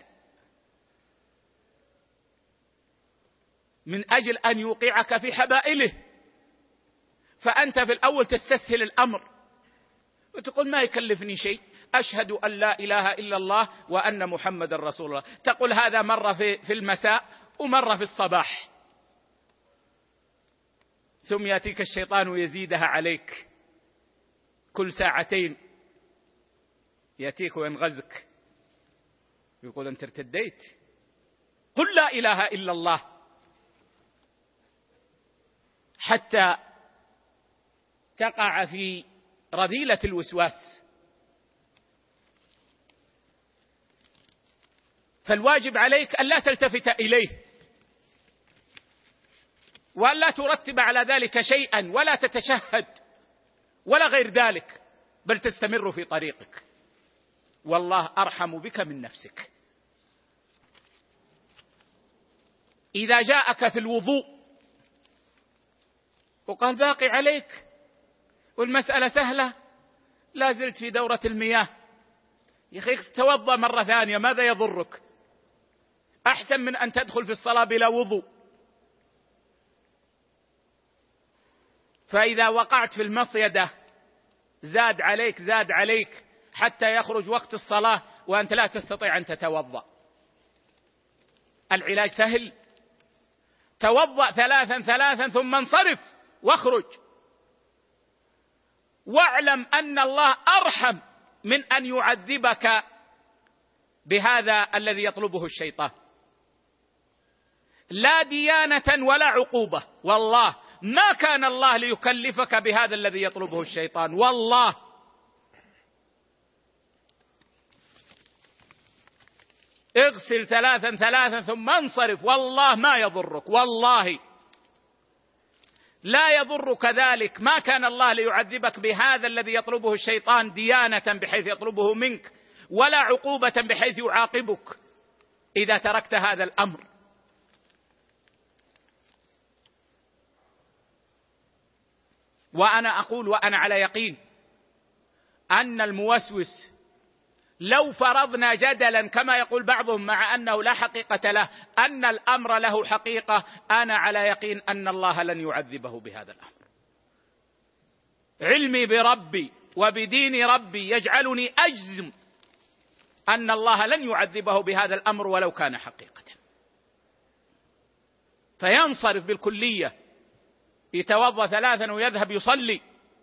من أجل أن يوقعك في حبائله، فأنت في الأول تستسهل الأمر وتقول ما يكلفني شيء، أشهد أن لا إله إلا الله وأن محمد رسول الله. تقول هذا مرة في, في المساء ومرة في الصباح، ثم يأتيك الشيطان ويزيدها عليك كل ساعتين، يأتيك وينغزك يقول أنت ارتديت، قل لا إله إلا الله، حتى تقع في رذيلة الوسواس. فالواجب عليك أن لا تلتفت إليه، وأن لا ترتب على ذلك شيئا، ولا تتشهد ولا غير ذلك، بل تستمر في طريقك، والله أرحم بك من نفسك. إذا جاءك في الوضوء وقال باقي عليك والمسألة سهلة، لا زلت في دورة المياه، يا أخي توضأ مرة ثانية، ماذا يضرك؟ أحسن من أن تدخل في الصلاة بلا وضوء. فإذا وقعت في المصيدة زاد عليك زاد عليك حتى يخرج وقت الصلاة وأنت لا تستطيع أن تتوضأ. العلاج سهل، توضأ ثلاثا ثلاثا ثم انصرف واخرج، واعلم أن الله أرحم من أن يعذبك بهذا الذي يطلبه الشيطان. لا ديانة ولا عقوبة، والله ما كان الله ليكلفك بهذا الذي يطلبه الشيطان، والله. اغسل ثلاثا ثلاثا ثم انصرف، والله ما يضرك، والله لا يضرك ذلك. ما كان الله ليعذبك بهذا الذي يطلبه الشيطان ديانة بحيث يطلبه منك، ولا عقوبة بحيث يعاقبك إذا تركت هذا الأمر. وأنا أقول وأنا على يقين أن الموسوس لو فرضنا جدلا كما يقول بعضهم، مع أنه لا حقيقة له، أن الأمر له حقيقة، أنا على يقين أن الله لن يعذبه بهذا الأمر. علمي بربي وبدين ربي يجعلني أجزم أن الله لن يعذبه بهذا الأمر ولو كان حقيقة. فينصرف بالكلية، يتوضأ ثلاثا ويذهب يصلي.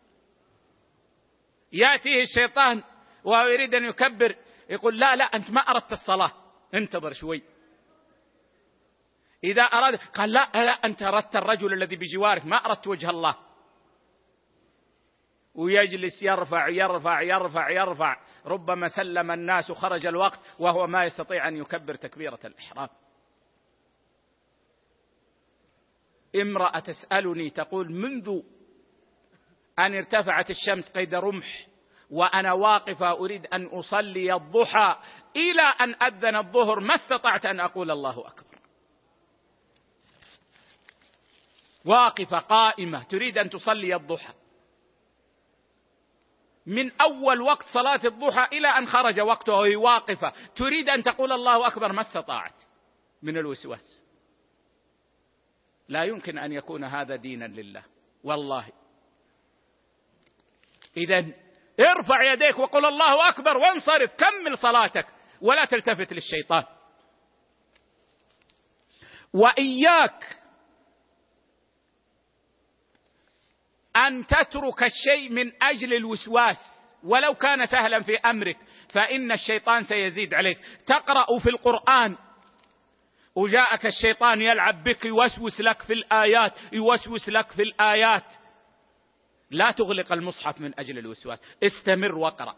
يأتيه الشيطان وهو يريد أن يكبر يقول لا لا أنت ما أردت الصلاة، انتظر شوي. إذا أراد قال لا لا أنت أردت الرجل الذي بجوارك، ما أردت وجه الله. ويجلس يرفع يرفع يرفع يرفع، ربما سلم الناس خرج الوقت وهو ما يستطيع أن يكبر تكبيرة الإحرام. امرأة تسألني تقول منذ أن ارتفعت الشمس قيد رمح وأنا واقفة أريد أن أصلي الضحى إلى أن أذن الظهر ما استطعت أن أقول الله أكبر. واقفة قائمة تريد أن تصلي الضحى من أول وقت صلاة الضحى إلى أن خرج وقته، وهي واقفة تريد أن تقول الله أكبر ما استطاعت من الوسواس. لا يمكن أن يكون هذا دينا لله والله. إذن ارفع يديك وقل الله أكبر وانصرف، كمل صلاتك ولا تلتفت للشيطان. وإياك أن تترك الشيء من أجل الوسواس ولو كان سهلا في أمرك، فإن الشيطان سيزيد عليك. تقرأ في القرآن وجاءك الشيطان يلعب بك، يوسوس لك في الآيات يوسوس لك في الآيات، لا تغلق المصحف من أجل الوسواس، استمر واقرأ.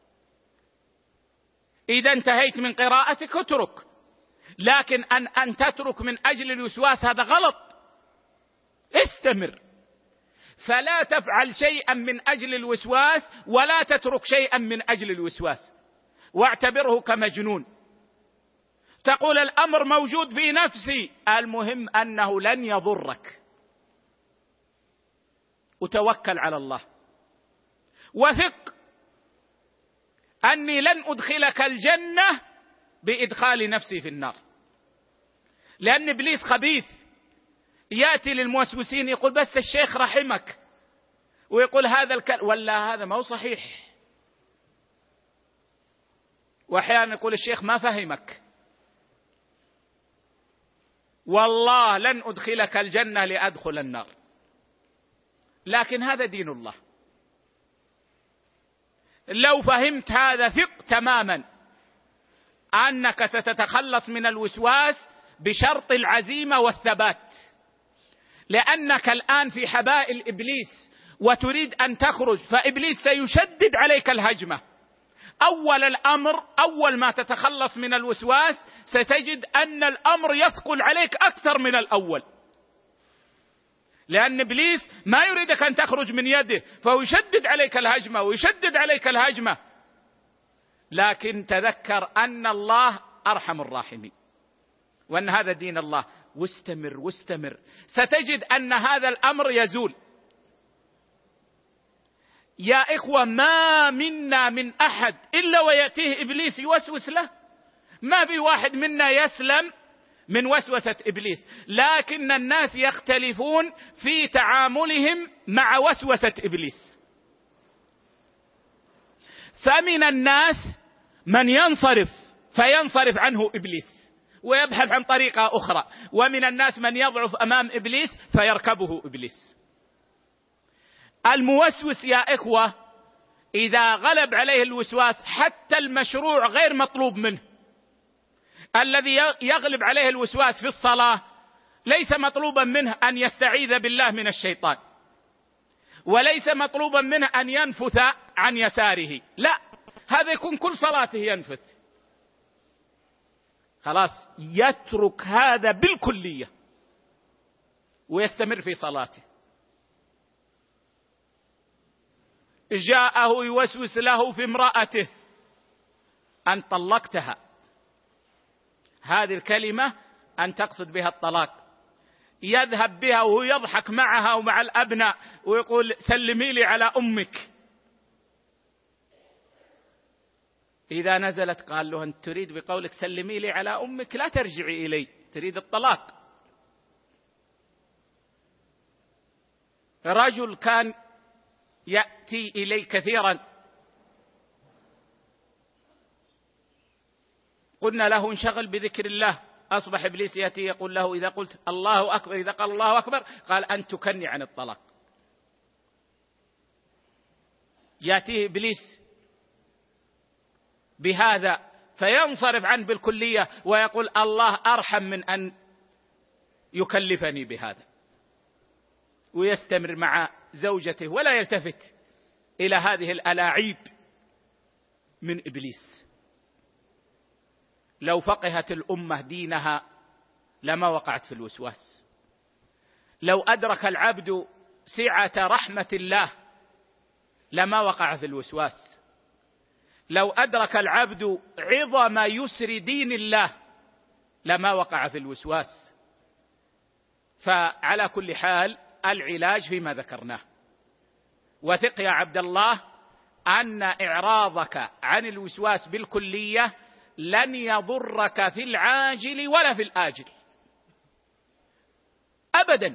إذا انتهيت من قراءتك اترك، لكن أن, أن تترك من أجل الوسواس هذا غلط. استمر، فلا تفعل شيئا من أجل الوسواس ولا تترك شيئا من أجل الوسواس، واعتبره كمجنون. تقول الأمر موجود في نفسي، المهم أنه لن يضرك، وتوكل على الله، وثق أني لن أدخلك الجنة بإدخال نفسي في النار، لأن إبليس خبيث، يأتي للموسوسين يقول بس الشيخ رحمك، ويقول هذا الكلام ولا هذا ما هو صحيح، وأحيانا يقول الشيخ ما فهمك، والله لن أدخلك الجنة لأدخل النار، لكن هذا دين الله. لو فهمت هذا ثق تماما أنك ستتخلص من الوسواس بشرط العزيمة والثبات، لأنك الآن في حبائل إبليس وتريد أن تخرج، فإبليس سيشدد عليك الهجمة. أول الأمر، أول ما تتخلص من الوسواس ستجد أن الأمر يثقل عليك أكثر من الأول، لأن إبليس ما يريدك أن تخرج من يده، فهو يشدد عليك الهجمة ويشدد عليك الهجمة. لكن تذكر أن الله أرحم الراحمين، وأن هذا دين الله، واستمر واستمر، ستجد أن هذا الأمر يزول. يا إخوة، ما منا من أحد إلا ويأتيه إبليس يوسوس له، ما في واحد منا يسلم من وسوسة إبليس، لكن الناس يختلفون في تعاملهم مع وسوسة إبليس. فمن الناس من ينصرف فينصرف عنه إبليس ويبحث عن طريقة أخرى، ومن الناس من يضعف أمام إبليس فيركبه إبليس. الموسوس يا إخوة إذا غلب عليه الوسواس حتى المشروع غير مطلوب منه. الذي يغلب عليه الوسواس في الصلاة ليس مطلوبا منه أن يستعيذ بالله من الشيطان، وليس مطلوبا منه أن ينفث عن يساره، لا، هذا يكون كل صلاته ينفث، خلاص يترك هذا بالكلية ويستمر في صلاته. جاءه يوسوس له في امرأته أن طلقتها، هذه الكلمة أن تقصد بها الطلاق، يذهب بها وهو يضحك معها ومع الأبناء ويقول سلمي لي على أمك. إذا نزلت قال له أنت تريد بقولك سلمي لي على أمك لا ترجعي إلي، تريد الطلاق. رجل كان يأتي إلي كثيرا، قلنا له انشغل بذكر الله، أصبح إبليس يأتي يقول له إذا قلت الله أكبر، إذا قال الله أكبر قال أن تكني عن الطلاق. يأتيه إبليس بهذا فينصرف عنه بالكلية ويقول الله أرحم من أن يكلفني بهذا، ويستمر مع زوجته ولا يلتفت إلى هذه الألاعيب من إبليس. لو فقهت الأمة دينها لما وقعت في الوسواس. لو أدرك العبد سعة رحمة الله لما وقع في الوسواس. لو أدرك العبد عظم يسر دين الله لما وقع في الوسواس. فعلى كل حال العلاج فيما ذكرناه. وثق يا عبد الله أن إعراضك عن الوسواس بالكلية لن يضرك في العاجل ولا في الآجل أبدا،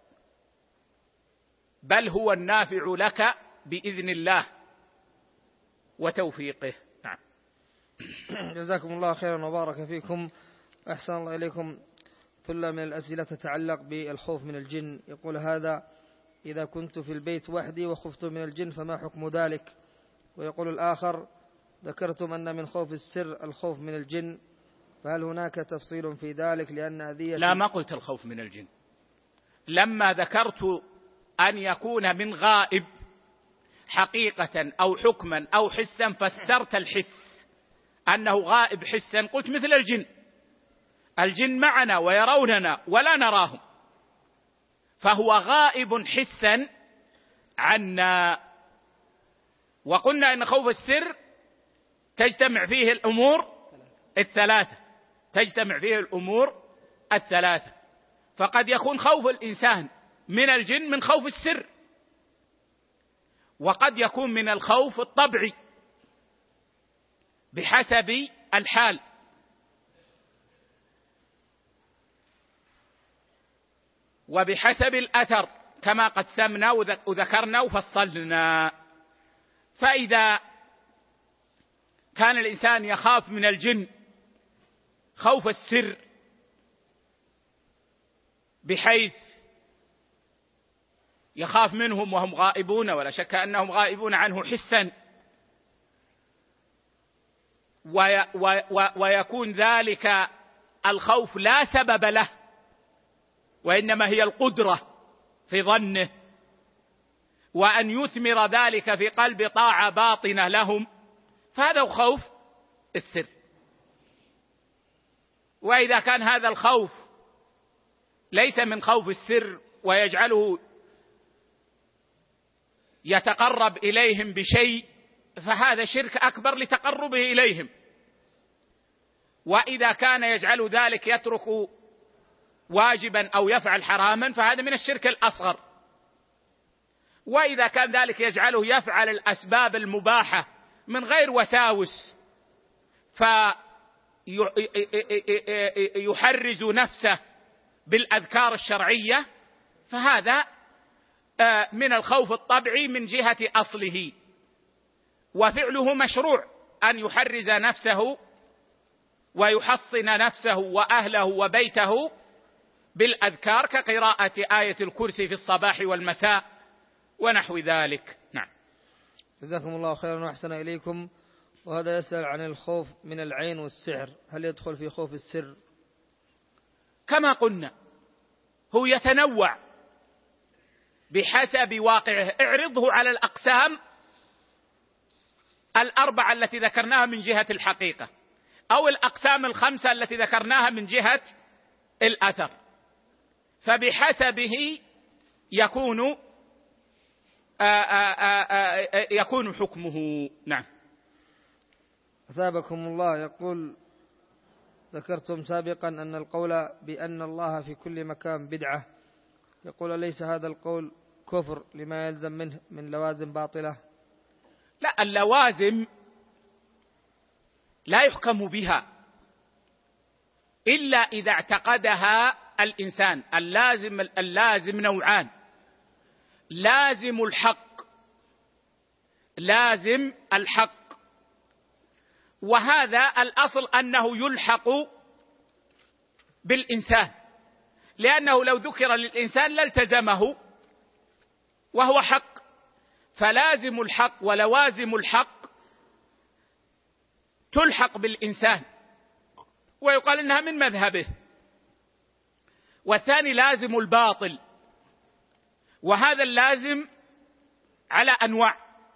بل هو النافع لك بإذن الله وتوفيقه. نعم. جزاكم الله خيرا وبارك فيكم. أحسن الله إليكم. ثلة من الأسئلة تتعلق بالخوف من الجن. يقول هذا: إذا كنت في البيت وحدي وخفت من الجن فما حكم ذلك؟ ويقول الآخر: ذكرتم أن من خوف السر الخوف من الجن، فهل هناك تفصيل في ذلك؟ لأن أذية لا، ما قلت الخوف من الجن. لما ذكرت أن يكون من غائب حقيقة أو حكما أو حسا فسرت الحس أنه غائب حسا، قلت مثل الجن. الجن معنا ويروننا ولا نراهم، فهو غائب حسا عنا. وقلنا إن خوف السر تجتمع فيه الأمور الثلاثة تجتمع فيه الأمور الثلاثة فقد يكون خوف الإنسان من الجن من خوف السر، وقد يكون من الخوف الطبعي بحسب الحال. وبحسب الأثر كما قسمنا وذكرنا وفصلنا. فإذا كان الإنسان يخاف من الجن خوف السر بحيث يخاف منهم وهم غائبون، ولا شك أنهم غائبون عنه حسا، ويكون ذلك الخوف لا سبب له وإنما هي القدرة في ظنه، وأن يثمر ذلك في قلب طاعة باطنة لهم، فهذا خوف السر. وإذا كان هذا الخوف ليس من خوف السر ويجعله يتقرب إليهم بشيء فهذا شرك أكبر لتقربه إليهم. وإذا كان يجعل ذلك يترك واجبا أو يفعل حراما فهذا من الشرك الأصغر. وإذا كان ذلك يجعله يفعل الأسباب المباحة من غير وساوس فيحرز نفسه بالأذكار الشرعية فهذا من الخوف الطبعي من جهة أصله، وفعله مشروع أن يحرز نفسه ويحصن نفسه وأهله وبيته بالأذكار كقراءة آية الكرسي في الصباح والمساء ونحو ذلك. نعم. جزاكم الله خيرا وأحسن إليكم. وهذا يسأل عن الخوف من العين والسحر، هل يدخل في خوف السر؟ كما قلنا هو يتنوع بحسب واقعه. اعرضه على الأقسام الأربعة التي ذكرناها من جهة الحقيقة، أو الأقسام الخمسة التي ذكرناها من جهة الأثر، فبحسبه يكون آآ آآ يكون حكمه. نعم. أثابكم الله. يقول: ذكرتم سابقا أن القول بأن الله في كل مكان بدعة، يقول: أليس هذا القول كفر لما يلزم منه من لوازم باطلة؟ لا، اللوازم لا يحكم بها إلا إذا اعتقدها الإنسان. اللازم اللازم نوعان: لازم الحق لازم الحق وهذا الأصل أنه يلحق بالإنسان، لأنه لو ذكر للإنسان لالتزمه وهو حق. فلازم الحق ولوازم الحق تلحق بالإنسان ويقال إنها من مذهبه. والثاني لازم الباطل، وهذا اللازم على أنواع.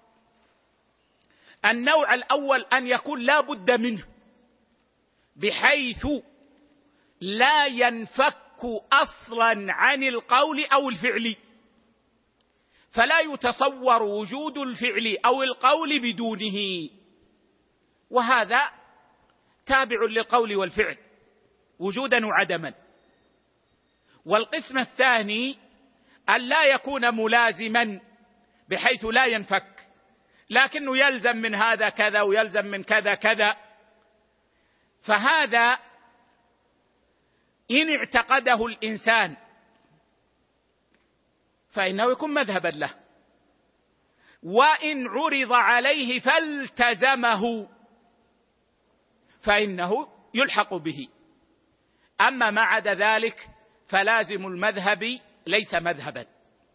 النوع الأول أن يكون لا بد منه بحيث لا ينفك أصلا عن القول أو الفعل، فلا يتصور وجود الفعل أو القول بدونه، وهذا تابع للقول والفعل وجودا وعدما. والقسم الثاني أن لا يكون ملازما بحيث لا ينفك، لكنه يلزم من هذا كذا ويلزم من كذا كذا، فهذا إن اعتقده الإنسان فإنه يكون مذهبا له، وإن عرض عليه فالتزمه فإنه يلحق به. أما ما عدا ذلك فلازم المذهب ليس مذهبا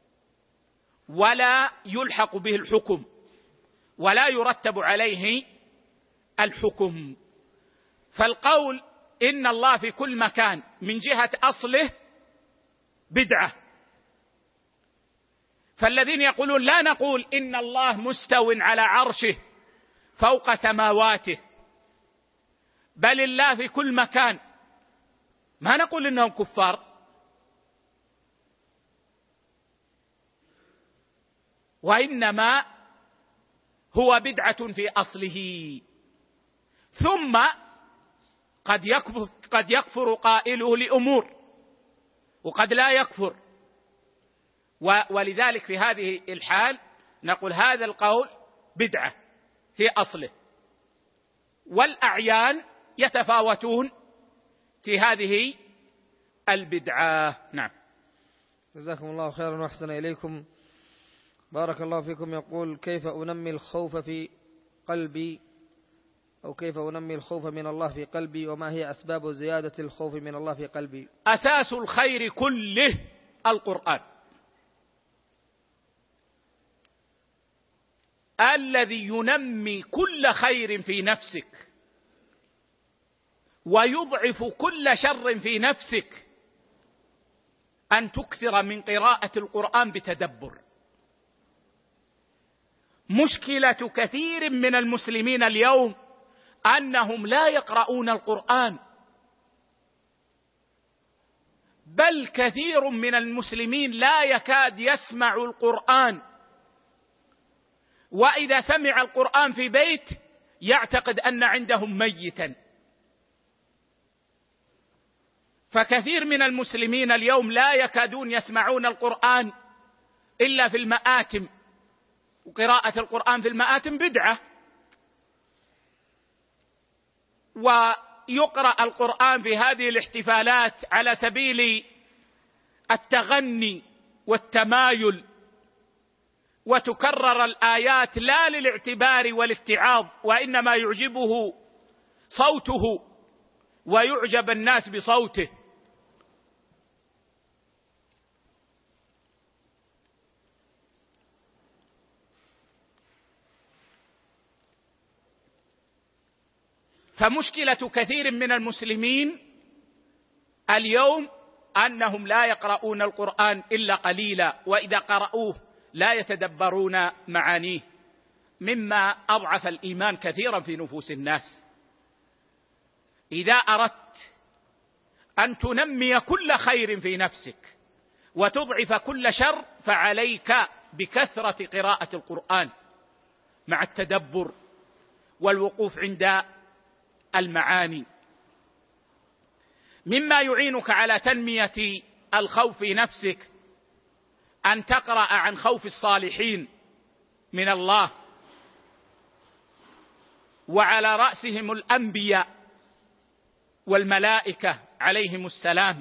ولا يلحق به الحكم ولا يرتب عليه الحكم. فالقول إن الله في كل مكان من جهة أصله بدعة. فالذين يقولون لا نقول إن الله مستو على عرشه فوق سماواته، بل الله في كل مكان، ما نقول إنهم كفار، وإنما هو بدعة في أصله. ثم قد يكفر, قد يكفر قائله لأمور وقد لا يكفر، ولذلك في هذه الحال نقول هذا القول بدعة في أصله، والأعيان يتفاوتون في هذه البدعة. نعم. جزاكم الله خيرا وأحسن إليكم، بارك الله فيكم. يقول: كيف أنمي الخوف في قلبي، أو كيف أنمي الخوف من الله في قلبي، وما هي أسباب زيادة الخوف من الله في قلبي؟ أساس الخير كله القرآن، الذي ينمي كل خير في نفسك ويضعف كل شر في نفسك، أن تكثر من قراءة القرآن بتدبر. مشكلة كثير من المسلمين اليوم أنهم لا يقرؤون القرآن، بل كثير من المسلمين لا يكاد يسمع القرآن، وإذا سمع القرآن في بيت يعتقد أن عندهم ميتا. فكثير من المسلمين اليوم لا يكادون يسمعون القرآن إلا في المآتم، وقراءة القرآن في المآتم بدعة، ويقرأ القرآن في هذه الاحتفالات على سبيل التغني والتمايل، وتكرر الآيات لا للاعتبار والاتعاظ، وإنما يعجبه صوته ويعجب الناس بصوته. فمشكلة كثير من المسلمين اليوم أنهم لا يقرؤون القرآن إلا قليلا، وإذا قرأوه لا يتدبرون معانيه، مما أضعف الإيمان كثيرا في نفوس الناس. إذا أردت أن تنمي كل خير في نفسك وتضعف كل شر فعليك بكثرة قراءة القرآن مع التدبر والوقوف عند المعاني. مما يعينك على تنمية الخوف في نفسك أن تقرأ عن خوف الصالحين من الله، وعلى رأسهم الأنبياء والملائكة عليهم السلام.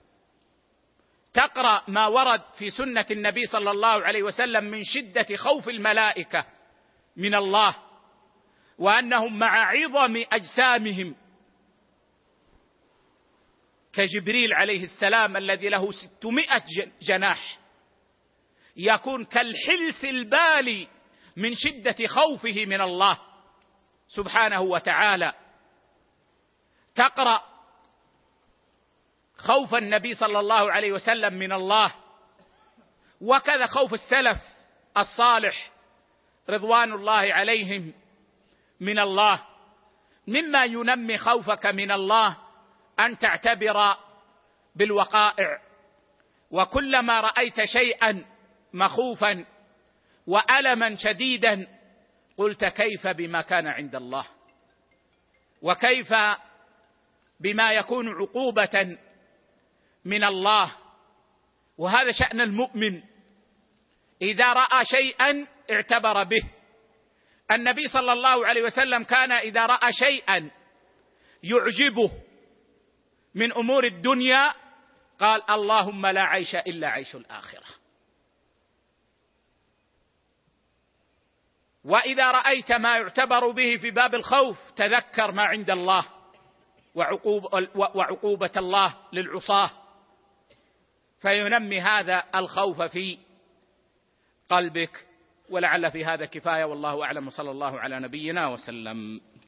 تقرأ ما ورد في سنة النبي صلى الله عليه وسلم من شدة خوف الملائكة من الله، وأنهم مع عظم أجسامهم كجبريل عليه السلام الذي له ستمائة جناح يكون كالحلس البالي من شدة خوفه من الله سبحانه وتعالى. تقرأ خوف النبي صلى الله عليه وسلم من الله، وكذا خوف السلف الصالح رضوان الله عليهم من الله. مما ينمي خوفك من الله أن تعتبر بالوقائع، وكلما رأيت شيئا مخوفا وألما شديدا قلت كيف بما كان عند الله، وكيف بما يكون عقوبة من الله. وهذا شأن المؤمن، إذا رأى شيئا اعتبر به. النبي صلى الله عليه وسلم كان إذا رأى شيئا يعجبه من أمور الدنيا قال اللهم لا عيش إلا عيش الآخرة. وإذا رأيت ما يعتبر به في باب الخوف تذكر ما عند الله وعقوبة الله للعصاة، فينمي هذا الخوف في قلبك. ولعل في هذا كفاية، والله أعلم، وصلى الله على نبينا وسلم.